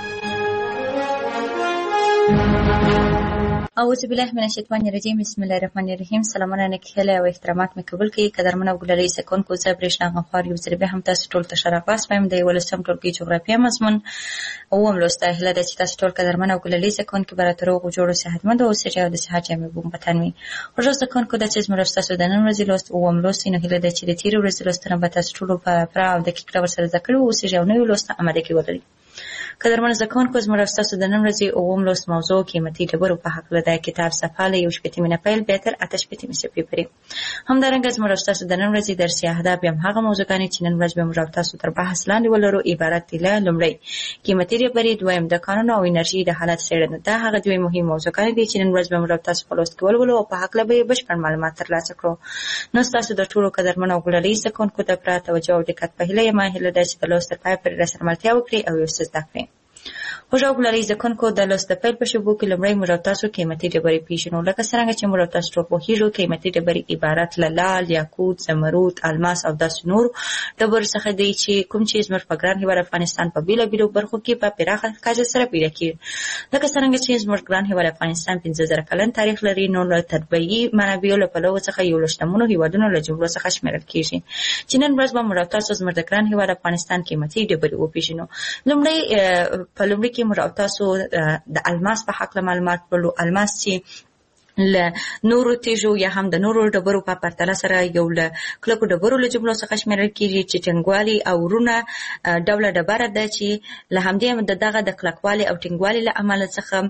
اعوذ بالله من الشیطان الرجیم. بسم الله الرحمن الرحیم. سلامونه نکهله او احترامات مې قبول کړئ. قدرمن او ګلالي سکونکو زه برېښنا غفار یو ځل بیا هم تاسو ټول ته ښه راغلاست وایم. د یولسم ټولګي جغرافیه مضمون اووم لوست. هیله ده چې تاسو ټول قدرمن او ګلالي سکونکو به راته روغ جوړ او صحتمند اوسئ او د صحت جامې بوم وطن وي. خوږو سکونکو دا چې زموږ تاسو د نن ورځې لوست اووم لوست نو هیله ده چې د تیر ورځې لوستونه به تاسو ټول په پوره او دقیق ډول سره زده کړي اوسئ او نوی لوست آماده کړئ ولرئ. قدرمن زکونکو زموږ تاسو د نن ورځې اووم لوست موضوع قیمتي ډبرو په حق له کتاب صفحه له یو شپېتمې پیل به تر اته شپېتمې صفحې پورې. همدارنګه زموږ تاسو د نن ورځې درسي اهداف هم هغه موضوعګانې چې نن ورځ به موږ تاسو تر بحث لاندې ولرو عبارت دي له لومړی قیمتي ډبرې، دویم د قانون او انرژي د حالت څېړنه. دا هغه دوی مهم موضوعګانې دي چې نن ورځ به موږ تاسو په لوست کې ولولو او په حق له به بشپړ معلومات ترلاسه کړو. نو تاسو د ټولو قدرمن او ګلالي سکونکو ته پوره توجه او دقت په هیله یم. هیله ده چې د لوست تر پای پورې راسره ملتیا وکړئ او یو څه زده کړئ. خوږو ګلالي زکونکو د لوست د پیل په شیبو کې لومړی موږ تاسو قیمتي ډبرې پیژنو. لکه څنګه چې موږ تاسو ټول پوهیږو قیمتي ډبرې عبارت له لال، یاقوت، زمرد، الماس او داسې نور ډبرو څخه دی چې کوم چې زموږ په ګران هېواد افغانستان په بیلابیلو برخو کې په پراخه کچه سره پیدا کېږي. لکه څنګه چې زموږ ګران هېواد افغانستان پنځه زره کلن تاریخ لري، نو له طبیعي منابعو له پلوه څخه یو له شتمنو هېوادونو له جملو څخه شمیرل کېږي چې نن ورځ به موږ تاسو زموږ د ګران هېواد افغانستان قیمتي ډبرې وپیژنو. لومړی په لومړي کې موږ تاسو د الماس په حق معلومات ولو. الماس چې له نورو تیږو یا هم د نورو ډبرو په پرتله سره یو له کلکو ډبرو له جملو څخه شمیرل کېږي چې ټینګوالي او رونه ډوله ډبره ده چې له همدې د دغه د کلکوالي او ټینګوالي له امله څخه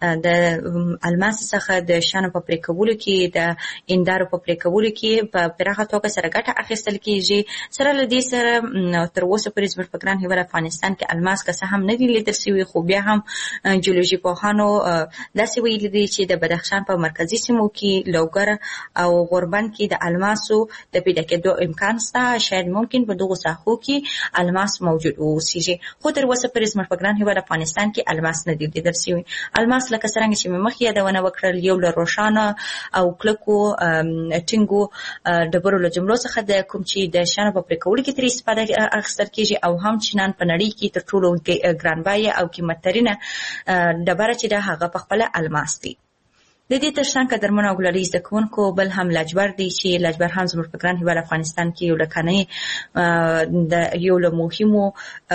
د الماس څخه د شانو په پرې کولو کې د اندارو په پرې کولو کې په پراخه توګه سره ګټه اخیستل کېږي. سره له دې سره تر اوسه پورې زموږ په ګران هېواد افغانستان کې الماس که څه هم نه دي لیدل سوي، خو بیا هم جیولوژي پوهانو داسې ویلي دي چې د بدخشان په مرکزي سیمو کې لوګر او غوربند کې د الماسو د پیدا کېدو امکان شته. شاید ممکن په دغو ساحو کې الماس موجود اوسېږي، خو تر اوسه پورې زموږ په ګران هېواد افغانستان کې الماس نه دي لیدل سوي. الماس لکه څرنګه چې مې مخکې یادونه وکړل یو له روښانه او کلکو ټینګو ډبرو له جملو څخه د کوم چې د شانو په پرې کولو کې ترې استفاده اخیستل کېږي او هم چې نن په نړۍ کې تر ټولو ګرانبیه او قیمتترینه ډبره چې ده هغه په خپله الماس دی. د دې ترڅنګ قدرمن او ګلالي زده کوونکو بل هم لاجور دی چې لاجور هم زموږ په ګران هېواد افغانستان کې یو لکنی د یو له مهمو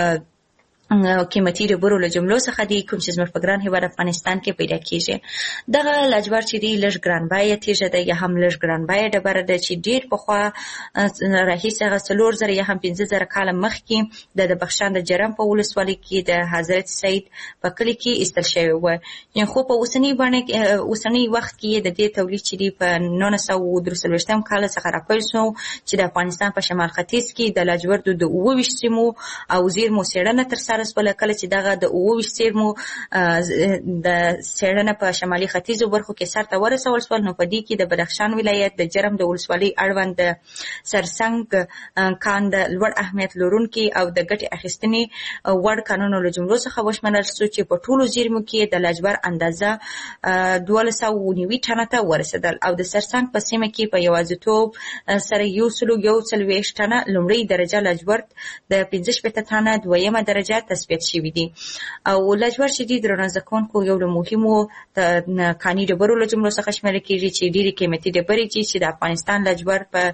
قیمتي ډبرو له جملو څخه دي کوم چې زموږ په ګران هېواد افغانستان کې پیدا کېږي. دغه لاجور چې دی لږ ګرانبیه تیږه ده یا هم لږ ګرانبیه ډبره ده چې ډېر پخوا راهیسې هغه څلور زره یا هم پنځه زره کاله مخکې د بدخشان د جرم په ولسوالۍ کې د حضرت سید په کلي کې ایستل شوی و. خو په اوسني بڼه اوسني وخت کې د دې تولید چې دی په نولس سوه درې څلوېښتم کال څخه راپیل شو چې د افغانستان په شمال ختیځ کې د لاجوردو د اووه ویشت سیمو او زیرمو څېړنه ترسره سوله. کله چې دغه د اووه ویشت زیرمو د څېړنه په شمالي ختیځو برخو کې سرته ورسول شول، نو په دې کې د بدخشان ولایت د جرم د ولسوالۍ اړوند د سرسنګ کان د لوړ اهمیت لرونکي او د ګټې اخیستنې وړ کانونو له جملو څخه وشمنل شو چې په ټولو زیرمو کې د لاجور اندازه دولس سوه نوي ټنه ته ورسېدل او د سرسنګ په سیمه کې په یوازیتوب سره یو سلو یو څلوېښت ټنه لومړۍ درجه لاجورد، د پنځه شپېته ټنه دویمه درجه تثبیت شوي دي. او لجبر شدید درنه ځکونکو یو له مهمو کاني ډبرو له جملو څخه شمیرل کیږي چې ډېرې قیمتي ډبرې دي چې د افغانستان لجبر په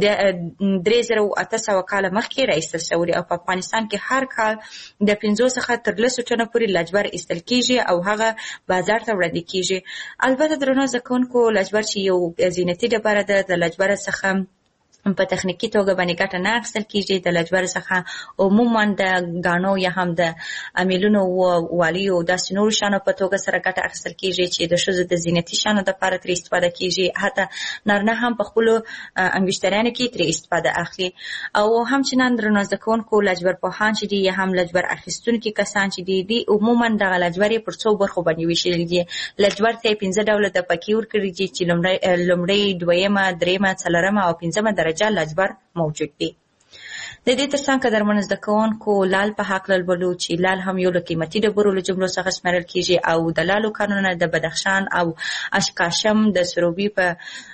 درې زره او اته سوه کاله مخکې راایستل شوي او په افغانستان کې هر کال د پنځو څخه تر لسو ټنو پورې لجبر ایستل کیږي او هغه بازار ته وړاندې کیږي. البته درنه ځکونکو لجبر چې یو زینتي ډبره ده، د لجبر څخه په تخنیکی توګه باندې ګټه نه اخیستل کیږي. د لجبر څخه عموما د غاڼو یا هم د امیلونو او والیو داسې نورو شیانو په توګه سره ګټه اخیستل کیږي چې د ښځو د زینتي شیانو دپاره ترې استفاده کیږي. حتی نارینه هم په خپلو انګشتریانو کې ترې استفاده اخلي. او همچنان درنو زده کوونکو لجبر پوهان چې دي یا هم لجبر اخیستونکي کسان چې دي دي عموما دغه لجبر یې پر څو برخو باندې ویشلي دي. لجبر ته یې پنځه ډوله دپکې ورکړي دي چې لومړی، دویمه، درېیمه، څلورمه او پنځمه درجه لجبر موجود دي. د دې ترڅنګ قدرمنو زده کوونکو لعل په هکله لولو چې لعل هم یو له قیمتي ډبرو له جملو څخه شمیرل کیږي او د لعلو کانونه د بدخشان او اشکاشم د سروبي په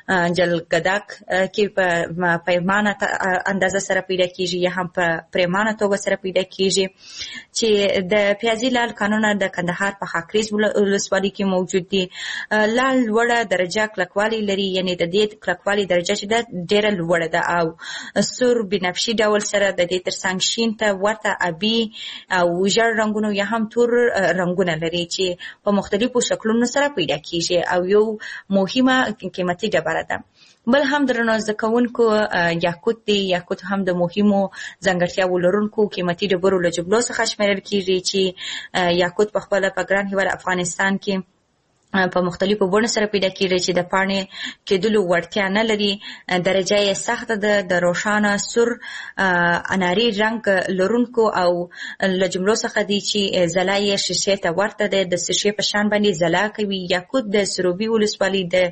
جلګدک کې په پیمانه اندازه سره پیدا کیږي یا هم په پریمانه توګه سره پیدا کیږي. چې د پیازي لعل کانونه د کندهار په خاکریز ولسوالۍ کې موجود دي. لعل لوړه درجه کلکوالی لري، یعنی د دې کلکوالی درجه چې ده ډېره لوړه ده او سور بنفشي ډول سره د دې ترڅنګ شین ته ورته ابي او ژړ رنګونو یا هم تور رنګونه لري چې په مختلفو شکلونو سره پیدا کیږي او یو مهمه قیمتي ډبره ده. بل هم درنو زده کوونکو یاقوت دی. یاقوت هم د مهمو ځانګړتیاوو لرونکو قیمتي ډبرو له جملو څخه شمیرل کیږي چې یاقوت په خپله په ګران هېواد افغانستان کې په مختلفو بڼو سره پیدا کیږي چې د پاڼې کېدلو وړتیا نه لري. درجه یې سخته ده، د روښانه سور اناري رنګ لرونکو او له جملو څخه دي چې ځلا یې شیشې ته ورته ده، د شیشې په شان باندې ځلا کوي. یاقوت د سروبي ولسوالۍ د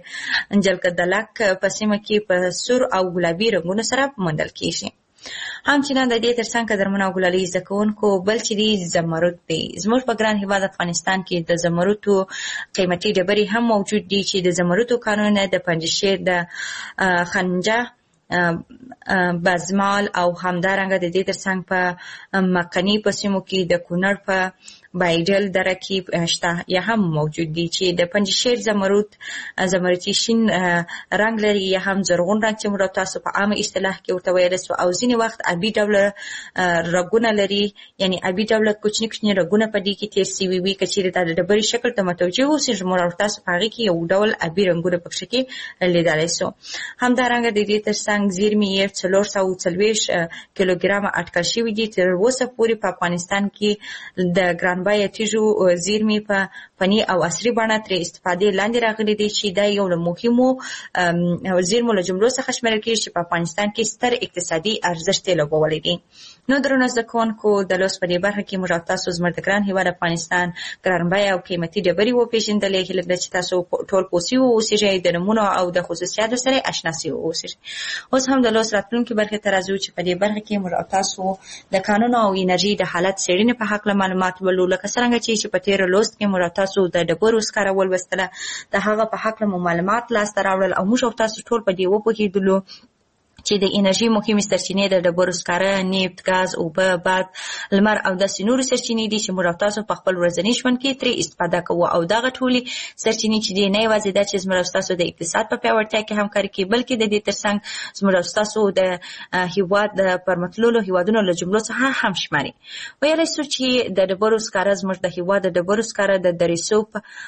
جلګدلک په سیمه کې په سور او ګلابي رنګونو سره موندل کیږي. همچنان د دې ترڅنګ قدرمنو او ګلالي زده کوونکو بل چې دی زمرد دی. زموږ په ګران هېواد افغانستان کې د زمردو قیمتي ډبرې هم موجود دي چې د زمردو کانونه د پنجشیر، د خنجه، بزمال او همدارنګه د دې ترڅنګ په مکني په سیمو کې د کونړ په بایډل دره کې شته یا هم موجود دي چې د پنجشیر زمرد زمردي شین رنګ لري یا هم زرغون رنګ چې موږ تاسو په عامه اصطلاح کې ورته ویلی سو او ځینې وخت ابي ډوله رګونه لري، یعنی ابي ډوله کوچني کوچني رګونه په دې کې تېر سوي وي. که چېرې دا د ډبرې شکل ته متوجه اوسئ موږ تاسو په هغې کې یو ډول ابي رنګونه پکښې کې لیدلی سو. همدارنګه د دې ترڅنګ زیرمې یې څلور سوه څلوېښت کیلوګرامه اټکل شوي دي. تر اوسه پورې په افغانستان کې د ګرانبیه تیږو زیرمې په فني او عصري بڼه ترې استفادې لاندې راغلي دي چې دا یو له مهمو زیرمو له جملو څخه شمیرل کېږي چې په افغانستان کې ستر اقتصادي ارزښت یې لګولی دی. نو درنو زده کوونکو د لوست په دې برخه کې موږ تاسو زموږ د ګران هېواد افغانستان ګرانبیه او قیمتي ډبرې وپېژندلې. هیله ده چې تاسو ټول پوه سوي واوسېږئ، د نومونو او د خصوصیاتو سره اشنا سوي واوسېږئ. اوس هم د لوست راتلونکي برخې ته راځو چې په دې برخه کې موږ تاسو د کانونو او انرژي د حالت څېړنې په هکله معلومات ولولو. لکه څرنګه چې په تېره لوست کې موږ تاسو د ډبرو سکاره ولوستله، د هغه په هکله مو معلومات لاسته راوړل او موږ تاسو ټول په دې وپوهېدلو چې د انرژي مهمې سرچینې د ډبرو سکاره، نفت، ګاز، اوبه، باد، لمر او داسې نورې سرچینې دي چې موږ تاسو په خپل ورځني ژوند کې ترې استفاده کوو. او دغه ټولې سرچینې چې دي نه یوازې دا چې زموږ تاسو د اقتصاد په پیاوړتیا کې همکاري کوي، بلکې د دې ترڅنګ زموږ تاسو د هېواد د پرمختللو هېوادونو له جملو څخه هم شماري. ویلی سو چې د ډبرو سکاره زموږ د هېواد د ډبرو سکاره د دریڅوب،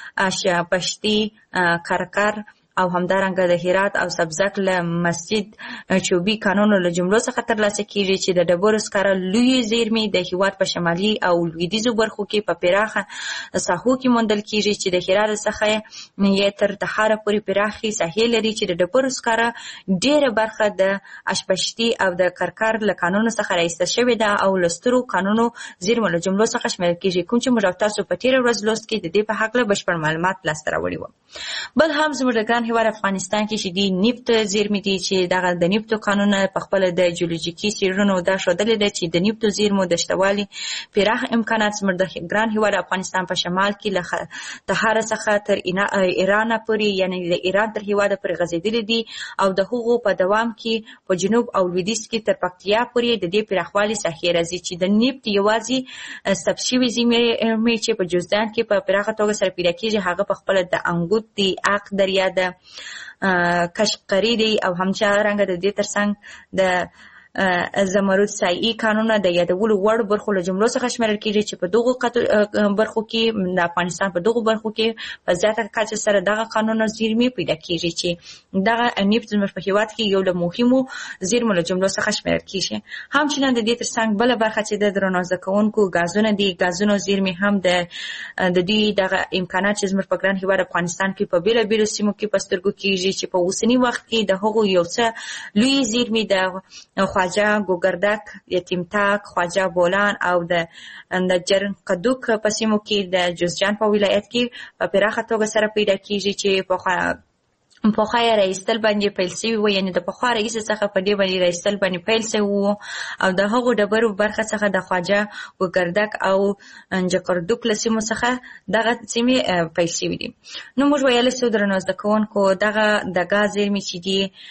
پشتي، کرکر او همدارنګه د هرات او سبزک له مسجد چوبي کانونو له جملو څخه ترلاسه کیږي چې د ډبرو سکاره لویې زیرمې د هېواد په شمالي او لویدیځو برخو کې په پراخه ساحو کې موندل کیږي چې د هرات څخه یې تر تخاره پورې پراخې ساحې لري چې د ډبرو سکاره ډېره برخه د اشپشتي او د کرکر له کانونو څخه رایسته شوې ده او له سترو کانونو زیرمو له جملو څخه شمیرل کیږي، کوم چې موږ تاسو په تېره ورځ لوست کې د دې په هکله بشپړ معلومات لاسته راوړي وو. بل هم زموږ د ګران هیواد افغانستان کې چې دی نفت زیرمې دي چې دغه د نفتو کانونه په خپل د جیولوژیکي څېړنو دا ښودلې ده چې د نفتو زیرمو د شتوالي پراخ امکانات زموږ د ګران هیواد افغانستان په شمال کې له تهران څخه تر ایران پورې یعنی د ایران تر هیواد پورې غځېدلي دي او د هغو په دوام کې په جنوب او لویدیځ کې تر پکتیا پورې د دې پراخوالي ساحې راځي چې د نفت یوازې ثبت شوي زیرمې چې په جوزجان کې په پراخه توګه سره پیدا کېږي هغه په خپله د انګوت دی، عق دریا ده، کشقري دی او همدارنګه د دې ترڅنګ د زمرد سایي کانونه د یادولو وړ برخو له جملو څخه شمیرل کېږي چې په دغو برخو کې د افغانستان په دغو برخو کې په زیاته کچه سره دغه کانونه زیرمې پیدا کېږي چې دغه نفت زموږ په هېواد کې یو له مهمو زیرمو له جملو څخه شمیرل کېږي. همچنان د دې ترڅنګ بله برخه چې د درنو زده کوونکو ګازونه دي، ګازونو زیرمې هم د د دې دغه امکانات چې زموږ په ګران هېواد افغانستان کې په بېلابېلو سیمو کې په سترګو کېږي چې په اوسني وخت کې د هغو یو څه لوی زیرمې د خواجه ګوګردک، یتیمتاک، خواجه بولان او د جرن قدوک په سیمو کې د جوزجان په ولایت کې په پراخه توګه سره پیدا کېږي چې په پخوا یې رایستل باندې پیل شوي وو، یعنې د پخوا راهیسې څخه په دې باندې رایستل باندې پیل شوي وو او د هغو ډبرو برخه څخه د خواجه ګوګردک او جقردوک له سیمو څخه دغه سیمې پیل شوي دي. نو موږ ویلی شو درنو زده کوونکو دغه د ګاز زیرمې چې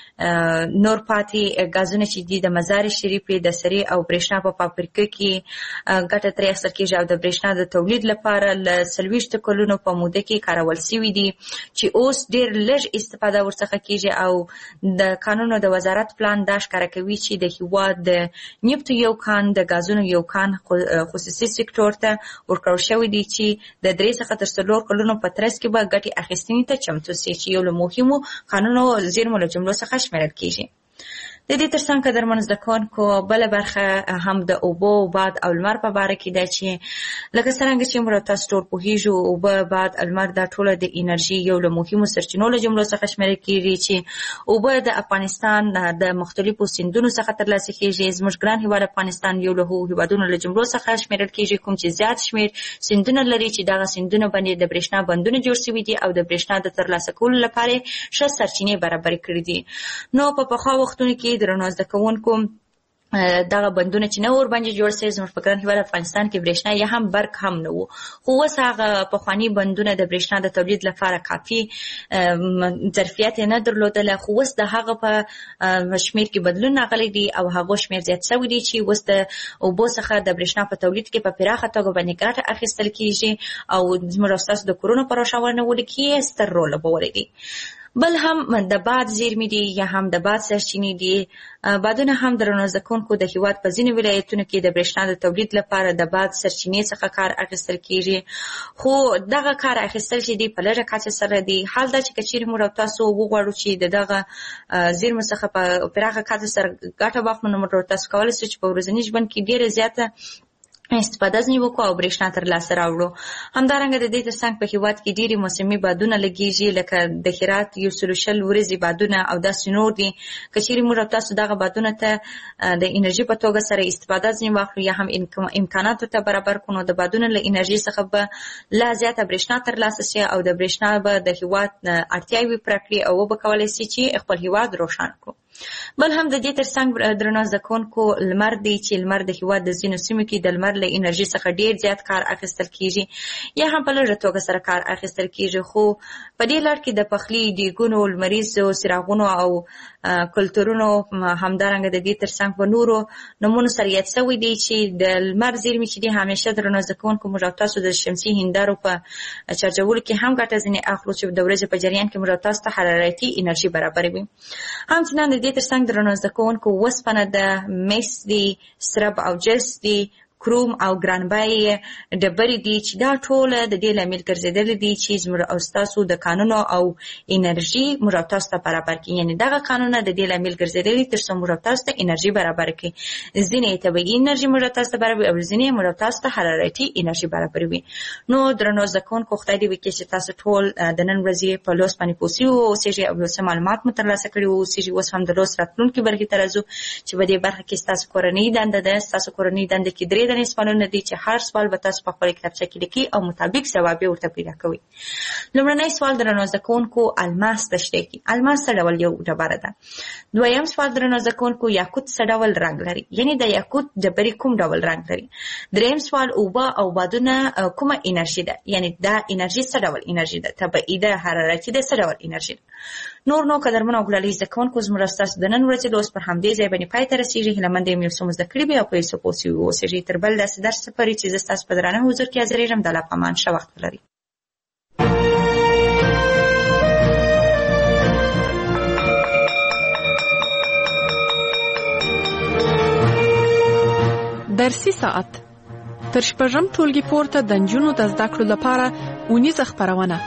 دي نور پاتې ګازونه چې دي د مزار شریفې د سرې او برېښنا په فابریکو کې ګټه ترې اخیستل کېږي او د برېښنا د تولید لپاره له څلوېښتو کلونو په موده کې کارول شوي دي چې اوس ډېر لږ استفاده ورڅخه کېږي او د کانونو د وزارت پلان دا ښکاره کوي چې د هېواد د نفتو یو کان د ګازونو یو کان خصوصي سکتور ته ورکړل شوی دی چې د درې څخه تر څلور کلونو په ترڅ کې به ګټې اخیستنې ته چمتو سي چې یو له مهمو کانونو زیرمو له جملو څخه شمیرل کېږي. د دې ترڅنګ قدرمنو زده کوونکو بله برخه هم د اوبو، باد او لمر په باره کې ده چې لکه څرنګه چې موږ تاسو ټول پوهېږو اوبه، باد، لمر دا ټوله د انرژي یو له مهمو سرچینو له جملو څخه شمیرل کېږي چې اوبه د افغانستان د مختلفو سیندونو څخه ترلاسه کېږي. زموږ ګران هېواد افغانستان یو له هغو هېوادونو له جملو څخه شمیرل کېږي کوم چې زیات شمېر سیندونه لري چې دغه سیندونه باندې د برېښنا بندونه جوړ شوي دي او د برېښنا د ترلاسه کولو لپاره ښه سرچینې برابرې کړي دي. نو په پخوا وختونو کې درنو زده کوونکو دغه بندونه چې نه ور باندې جوړ شوي زموږ په ګران هېواد افغانستان کې برېښنا یا هم برق هم نه وو، خو اوس هغه پخواني بندونه د برېښنا د تولید لپاره کافي ظرفیت یې نه درلودله، خو اوس د هغه په شمېر کې بدلون راغلی دی او هغو شمېر زیات شوی دی چې اوس د اوبو څخه د برېښنا په تولید کې په پراخه توګه باندې ګټه اخیستل کېږي او زموږ او ستاسو د کورونو په روښانولو کې یې ستر رول لوبولی دی. بل هم د باد زیرمې دي یا هم د باد سرچینې دي. بادونه هم درنو زده کوونکو د هېواد په ځینو ولایتونو کې د برېښنا د تولید لپاره د باد سرچینې څخه کار اخیستل کېږي، خو دغه کار اخیستل چې دی په لږه کچه سره دی. حال دا چې که چیرې موږ او تاسو وغواړو چې د دغه زیرمو څخه په پراخه کچه سره ګټه واخلو نو موږ تاسو کولی شو چې په ورځني ژوند کې ډېره زیاته استفاده ځنې وکړو او برېښنا ترلاسه راوړو. همدارنګه د دې ترڅنګ په هېواد کې ډېرې موسمي بادونه لګېږي لکه د هرات یو سلو شل ورځې بادونه او داسې نور دي. که چیرې موږ او تاسو دغه بادونو ته د انرژي په توګه سره استفاده ځنې واخلو یا هم امکاناتو ته برابر کړو نو د بادونو له انرژي څخه به لا زیاته برېښنا ترلاسه شي او د برېښنا به د هېواد اړتیاوې پوره کړي او وبه کولی شي چې خپل هېواد روښانه کړو. بل هم د دې ترڅنګ درنو زده کوونکو لمر دی چې لمر د هېواد د ځینو سیمو کې د لمر له انرژي څخه ډېر زیات کار اخیستل کېږي یا هم په لږه توګه سره کار اخیستل کېږي، خو په دې لړ کې د پخلي، دیګونو، لمریزو څراغونو او کلتورونو همدارنګه د دې ترڅنګ په نورو نومونو سره یاد شوی دی چې د لمر زیرمې چې دي همیشه درنو زده کوونکو موږ او تاسو د شمسي هندارو په چارجولو کې هم ګټه ځینې اخلو چې د ورځې په جریان کې موږ او تاسو ته حرارتي انرژي برابروي. همچنان د دې ترڅنګ درنو زده کوونکو اوسپنه د مس دي، سرب او جس دي، کروم او ګرانبای ډبرې دي چې دا ټوله د دې لامل ګرځېدلې دي چې زموږ او ستاسو د کانونو او انرژي موږ او تاسو ته برابر کړي. یعنې دغه کانونه د دې لامل ګرځېدلي تر څو موږ او تاسو ته انرژي برابر کړي. ځینې یې طبیعي انرژي موږ او تاسو ته برابروي او ځینې یې موږ او تاسو ته حرارتي انرژي برابروي. نو درنو زده کوونکو خدای دې وکړي چې تاسو ټول د نن ورځې په لوست باندې پوه شوي اوسېږئ او څه معلومات مو ترلاسه کړي اوسېږي. اوس هم د لوست راتلونکي برخې ته راځو چې په دې برخه کې ستاسو کورنۍ دنده ده. ستاسو کورنۍ دنده کې درې ټولنیز سوالونه دي چې هر سوال به تاسو په خپل کتابچه کې لیکي او مطابق ځواب یې ورته پیدا کوئ. لومړنی سوال درنو زده کوونکو الماس تشریح کړي. الماس څه ډول یو ډبره ده؟ دویم سوال درنو زده کوونکو یاقوت څه ډول رنګ لري؟ یعنی د یاقوت ډبرې کوم ډول رنګ لري؟ دریم سوال اوبه او بادونه کومه انرژي ده؟ یعنی دا انرژي څه ډول انرژي ده؟ طبیعي ده، حرارتي ده، څه ډول انرژي ده؟ نور نو قدرمن او ګلالي زده کوونکو زموږ ستاسو د نن ورځې لوست پر همدې ځای باندې پای ته رسیږي. هیله مند یم یو څه مو زده کړي وي او په یو څه پوه سوي واوسېږئ. تر بل داسې درس پورې چې زه ستاسو په درانه حضور کې حاضرېږم، د الله په امان، ښه وخت ولرئ. درسي ساعت تر شپږم ټولګي پورته د نجونو د زده کړو لپاره اونیزه خپرونه.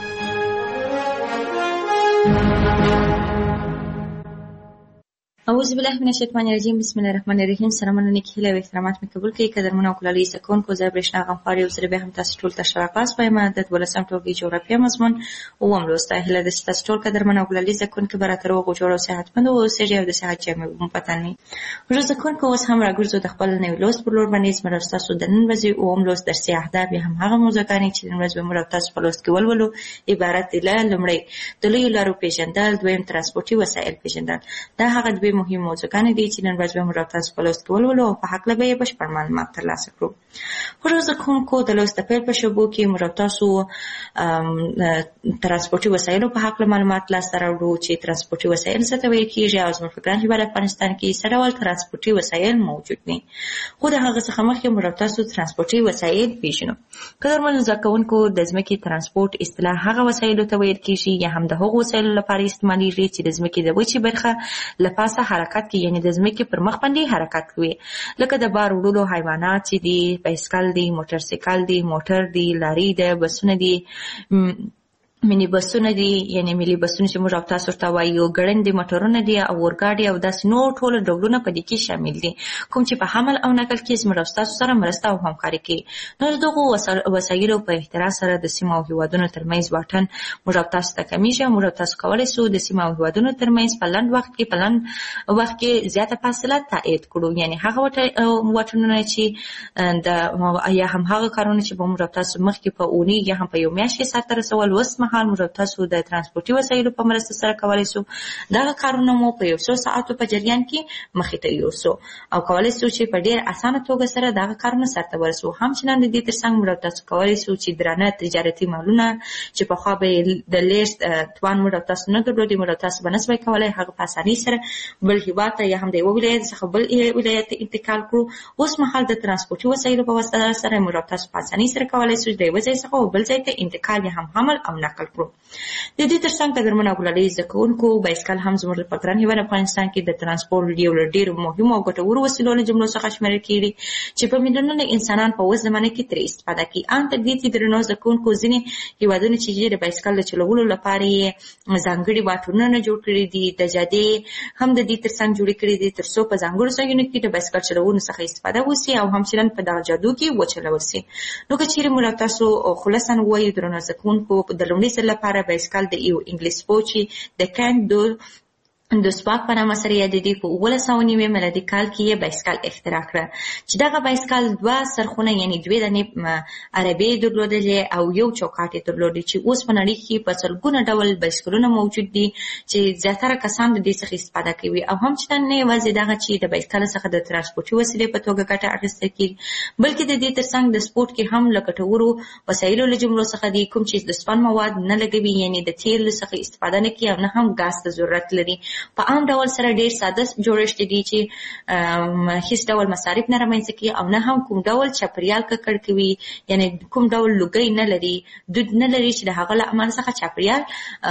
اعوذ بالله من الشیطان الرجیم. بسم الله الرحمن الرحیم. سلامونه نیکی هیله او احترامات مې قبول کړئ. قدرمن او ګلالي زده کوونکو، زه برېښنا غمخوار یو ځل بیا هم تاسو ټول ته ښه راغلاست وایم. د دولسم ټولګي جغرافیه مضمون اووم لوست. هیله ده چې تاسو ټول قدرمن او ګلالي زده کوونکي به راته روغ او جوړ او صحتمند واوسېږئ او د صحت جامې مو په تن وي. ورو زده کوونکو، اوس هم راګرځو د خپل نوي لوست پر لور باندې. زموږ ستاسو د نن ورځې اووم لوست درسي اهداف یا هم هغه موضوعګانې چې نن ورځ به موږ او تاسو په لوست کې ولولو عبارت دي له: لومړی د لویو لارو پېژندل، دویم ترانسپورټي وسایل پېژندل. دا هغه دوې مهم موضوعګانې دي چې نن ورځ به موږ او تاسو په لوست کې ولولو او په هکله به یې بشپړ معلومات ترلاسه کړو. ورو زده کوونکو، د لوست د پیل په شېبو کې موږ او تاسو ترانسپورټي وسایلو په هکله معلومات لاسته راوړو چې ترانسپورټي وسایل څه ته ویل کېږي او زموږ په ګران هېواد افغانستان کې څه ډول ترانسپورټي وسایل موجود دي. خو د هغه څخه مخکې موږ او تاسو ترانسپورټي وسایل پېژنو. قدرمنو زده کوونکو، د ځمکې ترانسپورټ اصطلاح هغه وسایلو ته ویل کېږي یا هم د هغو وسایلو لپاره استعمالیږي چې د ځمکې د وچې برخه له پاسه حرکت کوي، یعنې د ځمکې پر مخ باندې حرکت کوي، لکه د بار وړلو حیوانات چې دي، بایسکل دی، موټر سایکل دی، موټر دی، لاري ده، بسونه دي، مینی بسونه دي، یعنی ملي بسونه چې موږ او تاسو ورته وایو، ګړندي موټرونه دي او اورګاډي او داسې نور ټول ډولونه په دې کې شامل دي، کوم چې په حمل او نقل کې زموږ او تاسو سره مرسته او همکاري کوي. نو د دغو وسایلو په اختراع سره د سیمو او هیوادونو ترمنځ واټن موږ او تاسو ته کمیږي او موږ او تاسو کولی شو د سیمو او هیوادونو ترمنځ په لنډ وخت کې په لنډ وخت کې زیاته فاصله تایید کړو، یعنی هغه واټنونه چې د یا هم هغه کارونه چې به موږ او تاسو مخکې په اونۍ یا هم په یو میاشت کې سرته رسول، اوس حال موږ تاسو د ترانسپورټي وسایلو په مرسته سره کولی شو دغه کارونه مو په یو څو ساعتو په جریان کې مخې ته یوسو او کولی شو چې په ډېر اسانه توګه سره دغه کارونه سرته ورسوو. همچنان د دې ترڅنګ موږ تاسو کولی شو چې درانه تجارتي مالونه چې پخوا به د لیږد توان موږ تاسو نه درلودی، موږ تاسو به نسوای کولی هغه په اسانۍ سره بل هېواد ته یا هم د یوه ولایت څخه بل ولایت ته انتقال کړو. اوس مهال د ترانسپورټي وسایلو په واسطه سره موږ تاسو په اسانۍ سره کولی شو د یوه ځای څخه بل ځای ته انتقال یا هم حمل او نقل کړو. د دې ترڅنګ قدرمن او ګلالي زده کوونکو، بایسکل هم زموږ په ګران هېواد افغانستان کې د ترانسپورټ یو له ډېرو مهمو او ګټورو وسیلو له جملو څخه شمېرل کېږي چې په میلیونونه انسانان په اوس زمانه کې ترې استفاده کوي. ان تر دې چې درنو زده کوونکو، ځینې هېوادونه چې د بایسکل د چلولو لپاره یې ځانګړي واټونونه جوړ کړي دي، د جادې هم د دې ترڅنګ جوړې کړي دي تر څو په ځانګړو ځایونو کې د بایسکل چلولو څخه استفاده وشي او همچنان په دغه جادو کې وچلول شي. نو که چېرې موږ تاسو خلاصا ووایو درنو زده کوونکو، د لومړي ځل لپاره بایسکل د یو انګلیس پوچی د کانټ دو د سپاک په نامه سره یادېدي. په اوولس سوه نوي میلادي کال کې یې بایسکل اختراع کړه چې دغه بایسکل دوه څرخونه یعنې دوې دانې عربې درلودلې او یو چوکاټ یې درلودی چې اوس په نړۍ کې په سلګونه ډول بایسکلونه موجود دي چې زیاتره کسان د دې څخه استفاده کوي. او همچنان نه یوازې دغه چې د بایسکل څخه د ترانسپورټي وسیلې په توګه ګټه اخیستل کېږي، بلکې د دې ترڅنګ د سپورټ کې هم له ګټورو وسایلو له جملو څخه دي کوم چې د سپن مواد نه لګوي، یعنې د تیلو څخه استفاده نه کوي او نه هم ګاز ته ضرورت لري. په عام ډول سره ډېر ساده جوړښت دي چې هیڅ ډول مصارف نه رامنځته کوي او نه هم کوم ډول چاپیریال ککړ کوي، یعنې کوم ډول لوګی نه لري، دود نه لري چې د هغه له امله څخه چاپیریال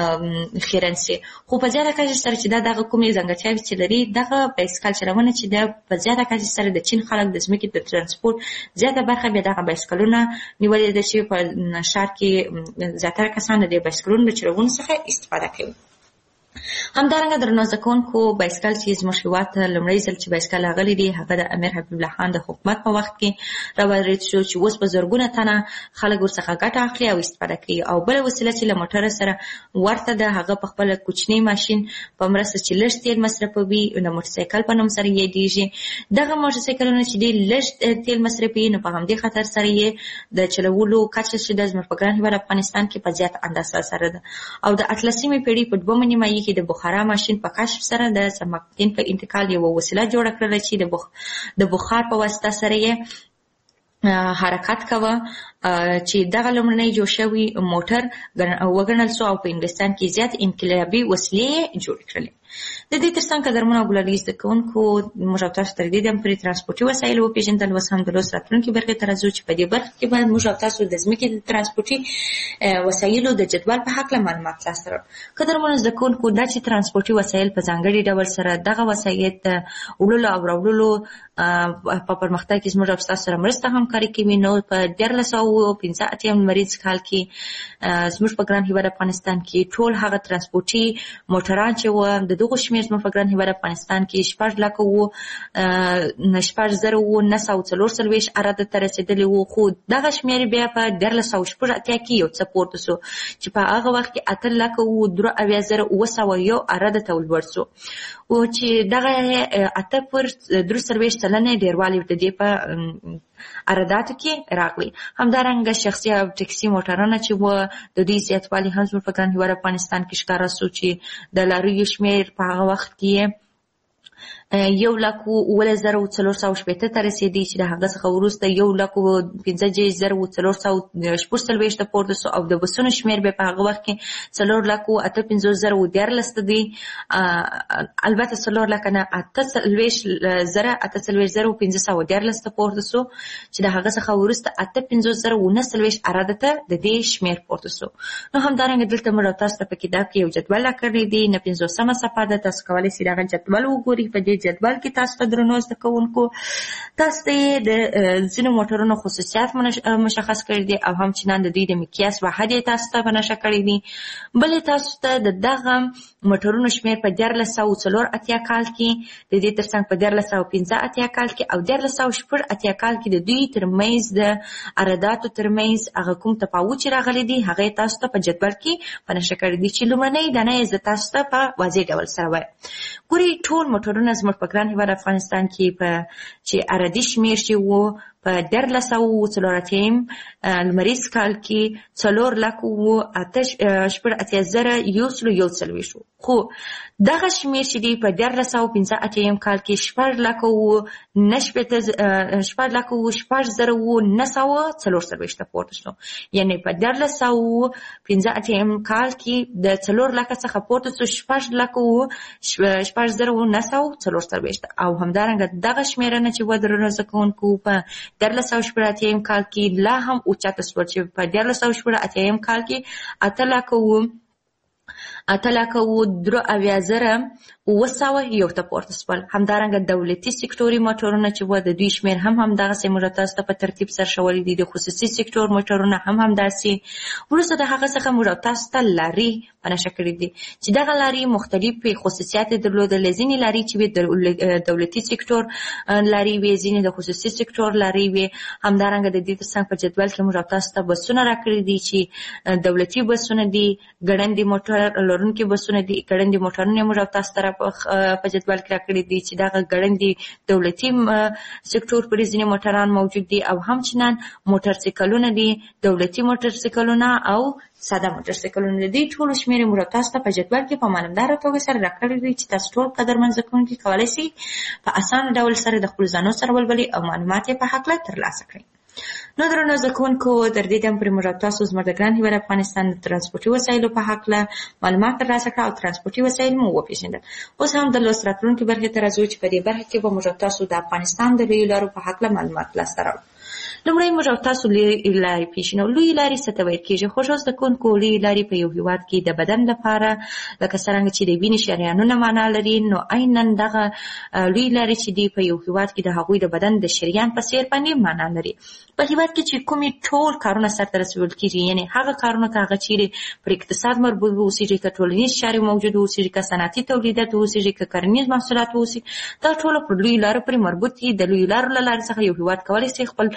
خیرن شي. خو په زیاته کچه سره چې دا دغه کومې ځانګړتیاوې چې لري، دغه بایسکل چلونه چې ده په زیاته کچه سره د چین خلک د ځمکې د ترانسپورټ زیاته برخه بیا دغه بایسکلونه نیولې ده چې په ښار کې زیاتره کسان د دې بایسکلونو د چلولو څخه استفاده کوي. همدارنګه درنو زده کوونکو بایسکل چې زموږ هېواد ته لومړی ځل چې بایسکل راغلی دی هغه د امیر حبیب الله خان د حکومت په وخت کې راوارد شو چې اوس په زرګونه تنه خلک ورڅخه ګټه اخلي او استفاده کوي. او بله وسیله چې له موټر سره ورته ده هغه په خپله کوچني ماشین په مرسته چې لږ تیل مصرفوي د موټرسایکل په نوم سره یادېږي. دغه موټرسایکلونه چې ډېر لږ تیل مصرفوي نو په همدې خاطر سره یې د چلولو کچه چې د زموږ په ګران هېواد افغانستان کې په زیات اندازه سره ده. او د اتلسمې پېړۍ په دومه نیمایي کې د بخارا ماشین په کشف سره د سرمقدین په انتقال یوه وسیله جوړه کړله چې د بخ... د بخار په واسطه سره یې حرکت کوه چې دغه لومړنی جوړ شوي موټر وګڼل سو او په انګلستان کې زیات انقلابي وسیلې جوړې کړلې. د دې ترڅنګ قدرمنو او ګلالي زده کوونکو موږ او تاسو تر دې دم پرې ترانسپورټي وسایل وپېژندل. اوس هم د لوست راتلونکي برخې ته راځو چې په دې برخه کې باید موږ او تاسو د ځمکې د ترانسپورټي وسایلو د جدول په هکله معلومات ترلاسه کړو. قدرمنو زده کوونکو دا چې ترانسپورټي وسایل په ځانګړي ډول سره دغه وسایل د وړلو او راوړلو په پرمختګ کې زموږ او تاسو سره مرسته همکاري کوي. نو په دیارلس سوه پنځه اتیا لمریز کال کې زموږ په ګران هېواد افغانستان کې ټول هغه ترانسپورټي موټران چې وو د دغو شمېر زموږ په ګران هېواد افغانستان کې شپږ لکه وو شپږ زره وو نهه سوه څلور څلوېښت عدد ته رسېدلي وو. خو دغه شمېر بیا په دیارلس سوه شپږ اتیا کې یو څه پورته سو چې په هغه وخت کې اته لکه وو دوه اویا زره اوه سوه یو عدد ته ولوړ سو او چې دغه اته پر درې څلوېښت سلنې ډېروالی د دې په عرضاتو کې راغلی. همدارنګه شخصي او ټکسي موټرونه چې وو د دوی زیاتوالی هم زموږ په ګران هېواد افغانستان کې ښکاره سو چې د لاریو شمېر په هغه وخت کې یو لک اوولس زره څلور سوه شپېته ته رسېدی چې د هغه څخه وروسته یو لک پنځه دېرش زره څلور سوه شپږ څلوېښت ته پورته سو او د بسونو شمېر بیا په هغه وخت کې څلور لک اته پنځوس زره دیارلس ته دی. البته څلور لکه نه اته څلوېښت زره اته څلوېښت زره پنځه سوه دیارلس ته پورته سو چې د هغه څخه وروسته اته پنځوس زره نهه څلوېښت عدد ته د دې شمېر پورته سو. نو همدارنګه دلته موږ تاسو ته په کتاب کې یو جدول راکړی دی نه پنځوسمه صفحه ده. تاسو کولی شئ دغه جدول وګورئ. په دې جدول کې تاسو ته درنو زده کوونکو تاسو ته د ځینو موټرونو خصوصیات مشخص کړي دي او همچنان د دوی د مقیاس واحد یې تاسو ته په نښه کړی دي. بلې تاسو ته د دغه موټرونو شمېر په دیارلس سوه څلور اتیا کال کې د دې ترڅنګ په دیارلس سوه پنځه اتیا کال کې او دیارلس سوه شپږ اتیا کال کې د دوی ترمنځ د عرضاتو ترمنځ هغه کوم تفاوت چې راغلی دی هغه تاسو ته په جدول کې په نښه کړی دي چې لومړنۍ دانه یې زه تاسو ته په واضح ډول سره وایم. ګورئ ټول موټرونه زموږ په ګران هېواد افغانستان کې په چې عرضي شمېر چې وو په دیارلس سوه څلور اتیم لمریز کال کې څلور لک وو اته شپږ اتیا زره یو سلو یو څلوېښت وو. خو دغه شمېر چې دی په دیارلس سوه پنځه اتیم کال کې شپږ لکه وو نهه شپېته شپږ لکه وو شپږ زره وو نهه سوه څلور څلوېښت ته پورته شو. یعنې په دیارلس سوه پنځه اتیم کال کې د څلور لکه څخه پورته سو شپږ لکه وو شپږ زره وو نهه سوه څلور څلوېښت. او همدارنګه دغه شمېرنه چې وه درنو زده کوونکو په دیارلس سوه شپږ اتیم کال کې لا هم اوچته سول چې په دیارلس سوه شپږ اتیم کال کې اته لکه وو اته لکه وو درې اویا زره اوه سوه یو ته پورته سول. همدارنګه دولتي سکتوري موټرونه چې وو د دوی شمېر هم همدغسې موږ تاسو ته په ترتیب سره ښوولي دي. د خصوصي سکتور موټرونه هم همداسې. وروسته د هغه څخه موږ تاسو ته لاري په نښه کړي دي چې دغه لاري مختلفې خصوصیات یې درلودلې. ځینې لاري چې وې دولتي سکتور لاري وې ځینې د خصوصي سکتور لاري وې. همدارنګه د دې ترڅنګ په جدول کې موږ تاسو ته بسونه راکړي دي چې دولتي بسونه دي ګړندي موټر لرونکي بسونه دي ګړندي موټرونه موږ تاسو ته په جدول کې راکړي دي چې دغه ګړندي دولتي سکتور پورې ځینې موټران موجود دي او همچنان موټرسایکلونه دي دولتي موټرسایکلونه او ساده موټرسایکلونه دي. ټولو شمېر یې موږ تاسو ته په جدول کې په معلومداره توګه سره راکړي دي چې تاسو ټول قدرمن زده کوونکي کولی شئ په اسانه ډول سره د خپلو ځانونو سره ولولئ او معلومات یې په هکله ترلاسه کړئ. نو درنو زده کوونکو تر دې دم پورې موږ تاسو زموږ د ګران هېواد افغانستان د ترانسپورټي وسایلو په هکله معلومات ترلاسه کړه او ترانسپورټي وسایل مو وپېژندل. اوس هم د لوست راتلونکي برخې ته راځو چې په دې برخه کې به موږ تاسو د افغانستان د لویو لارو په هکله معلومات لاسته راوړو. لومړی موږ او تاسو لویې لارې پیژنو. لویې لارې څه ته ویل کېږي؟ خوږو زده کوونکو لویې لارې په یو هېواد کې د بدن لپاره لکه څرنګه چې د وینې شریانونه معنا لري، نو عیناً دغه لویې لارې چې دي په یو هېواد کې د هغوی د بدن د شریان په څېر باندې معنا لري. په هېواد کې چې کومې ټول کارونه سرته رسول کېږي، یعنې هغه کارونه که هغه چیرې پر اقتصاد مربوط اوسېږي، که ټولنیز چارې موجود اوسېږي، که صنعتي تولیدات اوسېږي، که کرنیز محصولات اوسي، دا ټول پر لویو لارو پورې مربوط دي. د لویو لارو له لارې څخه یو هېواد کولی شي خپل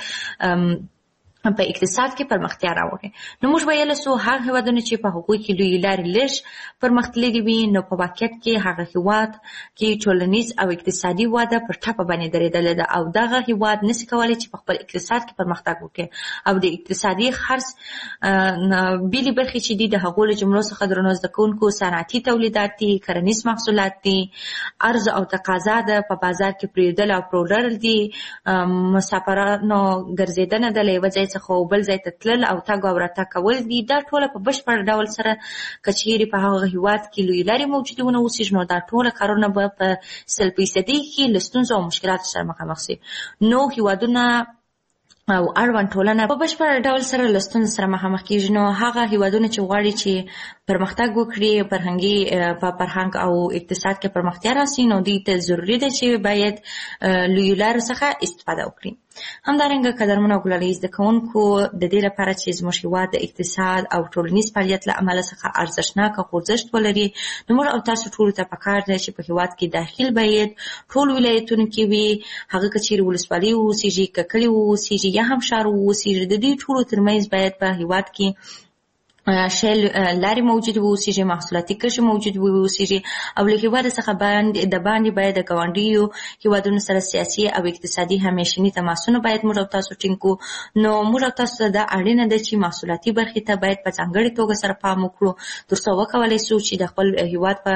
په اقتصاد کې پرمختیا راوړي. نو موږ ویلی سو هغه هېوادونه چې په هغوی کې لویې لارې لږ پرمختللي وي، نو په واقعیت کې هغه هېواد کې ټولنیز او اقتصادي وده پر ټپه باندې درېدلې ده، او دغه هېواد نسي کولی چې په خپل اقتصاد کې پرمختګ وکړي. او د اقتصادي خرڅ بېلې برخې چې دي د هغو له جملو څخه درنو زده کوونکو صنعتي تولیدات دي، کرنیز محصولات دي، عرض او تقاضا ده په بازار کې پرېږدل او پلورل دي، مسافرانو ګرځېدنه ده له یوه ځای څخه بل ځای ته تلل او تګ او راتګ کول دي. دا ټوله په بشپړ ډول سره که چیرې په هغه هېواد کې لویې لارې موجودې ونه اوسېږي، نو دا ټوله کارونه به په سل فیصدي کې له ستونزو او مشکلاتو سره مخامخ شي. نو هېوادونه او اړوند ټولنه په بشپړ ډول سره له ستونزو سره مخامخ کېږي. نو هغه هېوادونه چې غواړي چې پرمختګ وکړي، فرهنګي په فرهنګ او اقتصاد کې پرمختیا راسي، نو دوی ته ضروري ده چې باید لویو لارو څخه استفاده وکړي. همدارنګه قدرمنو او ګلالي زده کوونکو د دې لپاره چې زموږ هېواد د اقتصاد او ټولنیز فعالیت له امله څخه ارزښتناکه خوځښت ولري، نو موږ او تاسو ټولو ته پکار دی چې په هېواد کې داخل باید ټول ولایتونو کې وي، هغه که چیرې ولسوالي واوسېږي، که کلي واوسېږي یا هم ښار واوسېږي، د دې ټولو ترمنځ باید په هېواد کې شل لارې موجود واوسېږي، محصولاتي کرښې موجود واوسېږي، او له هېواده څخه د باندې باید د ګاونډیو هېوادونو سره سیاسي او اقتصادي همیشني تماسونه باید موږ او تاسو ټینګ کړو. نو موږ او تاسو ته دا اړینه ده چې محصولاتي برخې ته باید په ځانګړې توګه سره پام وکړو، تر څو وکولی شو چې د خپل هېواد په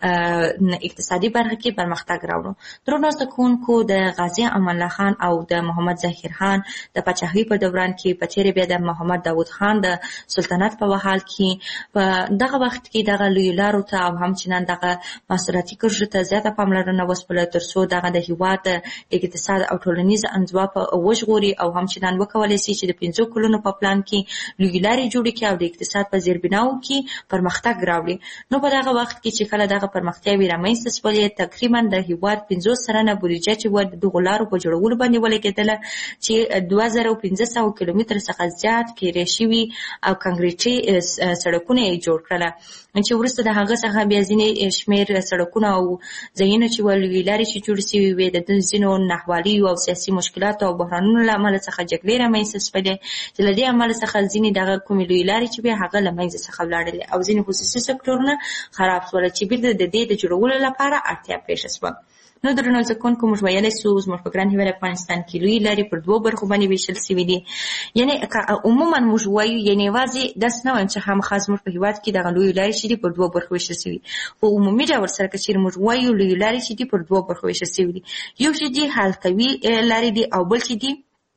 اقتصادي برخه کې پرمختګ راوړو. درنو زده کوونکو، د غازي امان الله خان او د محمد ظاهر خان د پاچاهۍ په دوران کې په تېره بیا د محمد داود خان د سلطنت په حال کې په دغه وخت کې دغه لویو لارو ته او همچنان دغه محصولاتي کرښو ته زیاته پاملرنه وسپله، تر څو دغه د هېواد د اقتصاد او ټولنیز انزوا په وژغوري او همچنان وکولی شي چې د پنځو کلونو په پلان کې لویې لارې جوړې کړي او د اقتصاد په زیربناو کې پرمختګ راوړي. نو په دغه وخت کې چې کله دغه پرمختیاوې رامنځته شولې، تقریبا د هېواد پنځوس سلنه بودیجه چې وه د دغو لارو په جوړولو باندې ولګېدله، چې دوه زره پنځه سوه کیلومتره څخه زیات کرې شوي او کانکریټي سړکونه یې جوړ کړله، چې وروسته د هغه څخه بیا ځینې شمېر سړکونه او ځایونه چې لویې لارې چې جوړې شوي وې د ځینو ناخوالیو او سیاسي مشکلاتو او بحرانونو له امله څخه جګړې رامنځته شولې، چې له دې امله څخه ځینې دغه کومې لویې لارې چې وې هغه له منځه څخه ولاړلې او ځینې خصوصي سکتورونه خراب شول، چې بېرته د دې د جوړولو لپاره اړتیا پېښه شوه. نو درنو زده کوونکو، موږ ویلی سو زموږ په ګران هېواد افغانستان کې لویې لارې پر دوو برخو باندې ویشل شوي دي. یعنې عموما موږ وایو، یعنې یوازې داسې نه وایم چې خامخا زموږ په هېواد کې دغه لویې لارې چې دي پر دوو برخو ویشل شوي، خو عمومي ډول سره که چېرې موږ وایو لویې لارې چې دي پر دوو برخو ویشل شوي دي، یو چې دي حلقوي لارې دي او بل چې دي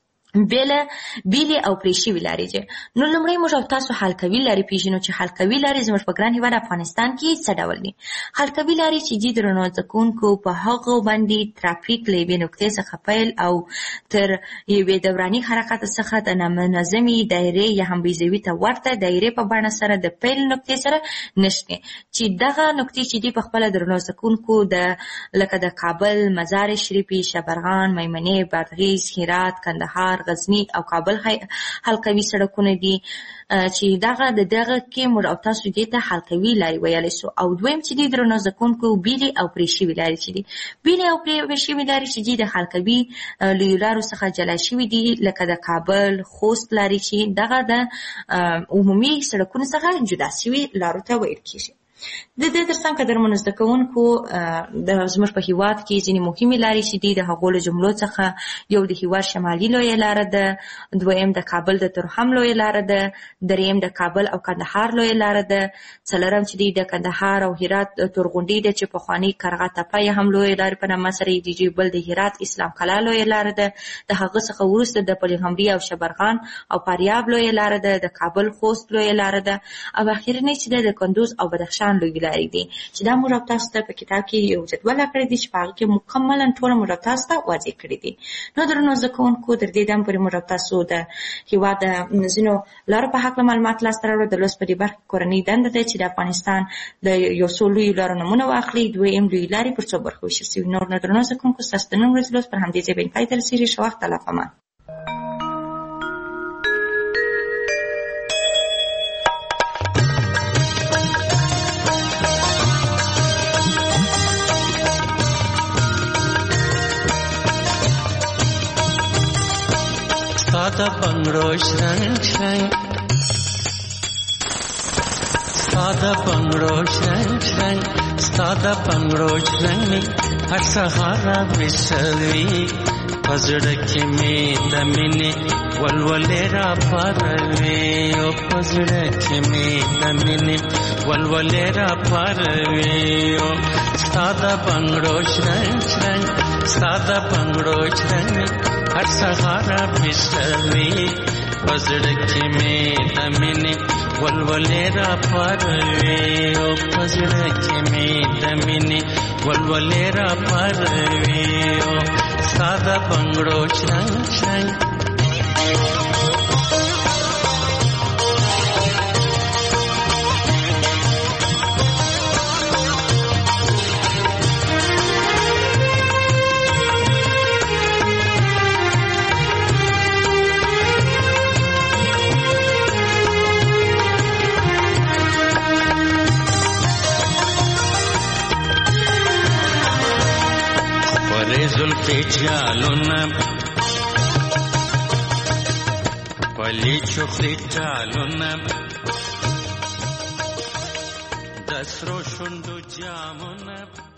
بیله بیلې او پرې شوي لارې دي. نو لومړی موږ او تاسو حلقوي لارې پېژنو چې حلقوي لارې زموږ په ګران هېواد افغانستان کې څه ډول دي. حلقوي لارې چې دي درنو زده کوونکو، په هغو باندې ترافیک له یوې نقطې څخه پیل او تر یوې دوراني حرکت څخه د نامنظمې دایرې یا هم بیضوي ته ورته دایرې په بڼه سره د پیل نقطې سره نښتي، چې دغه نقطې چې دي په خپله درنو زده کوونکو د لکه د کابل، مزار شریفي، شبرغان، میمنې، بادغیس، هرات، کندهار، غزنی او کابل حلقوي سړکونه دي، چې دغه د دغه کې موږ او تاسو دې ته حلقوي لارې ویلی سو. او دویم چې دي درنو زده کوونکو، بیلې او پرې شوي لارې چې دي. بیلې او پرې شوي لارې چې دي د حلقوي لویو لارو څخه جلا شوي دي، لکه د کابل خوست لارې چې دغه د عمومي سړکونو څخه جدا شوي لارو ته ویل کېږي. د دې ترڅنګ قدرمنو زده کوونکو، د زموږ په هېواد کې ځینې مهمې لارې چې دي د هغو له جملو څخه یو د هېواد شمالي لویه لاره ده، دویم د کابل د ترحم لویه لاره ده، دریم د کابل او کندهار لویه لاره ده، څلورم چې دی د کندهار او هرات تورغونډۍ ده چې پخوانۍ قرغه تپه یې هم لویه لارې په نامه سره یادېږي، بل د هرات اسلام قلعه لویه لاره ده، د هغه څخه وروسته د پلخمري او شبرغان او فاریاب لویه لاره ده، د کابل خوست لویه لاره ده، او اخرنۍ چې ده د کندوز او بدخشان افغانستان لوی لارې دي چې دا موږ تاسو ته په کتاب کې یو جدول کړی دی چې په هغه کې مکملا ټول موږ تاسو ته واضح کړی دي. نو درنو زده کوونکو تر دې دم پورې موږ تاسو د هیواد د ځینو لارو په حق معلومات لاسته راوړو. د لوست په دې برخه کورنۍ دنده ده چې د افغانستان د یو څو لویو لارو نمونه واخلي. دویم لوی لارې پر څو برخو ویشل سوي. نور نو درنو زده کوونکو ستاسو د نن ورځې لوست پر همدې ځای باندې پای ته رسېږي. ښه وخت الله پامان. Stada bangrosh rang rang, stada bangrosh rang rang, stada bangrosh rang mi har sahara bisavi, pazda ke me damine walwalera parve, o pazda ke me damine walwalera parve, o stada bangrosh rang rang, stada bangrosh rang mi har sahara bisavi, pazda ke me damine walwalera parve, o pazda ke me damine walwalera parve, o sada bangro chang chang. Zulfi jaluna pali chukli jaluna dasro shundu jamuna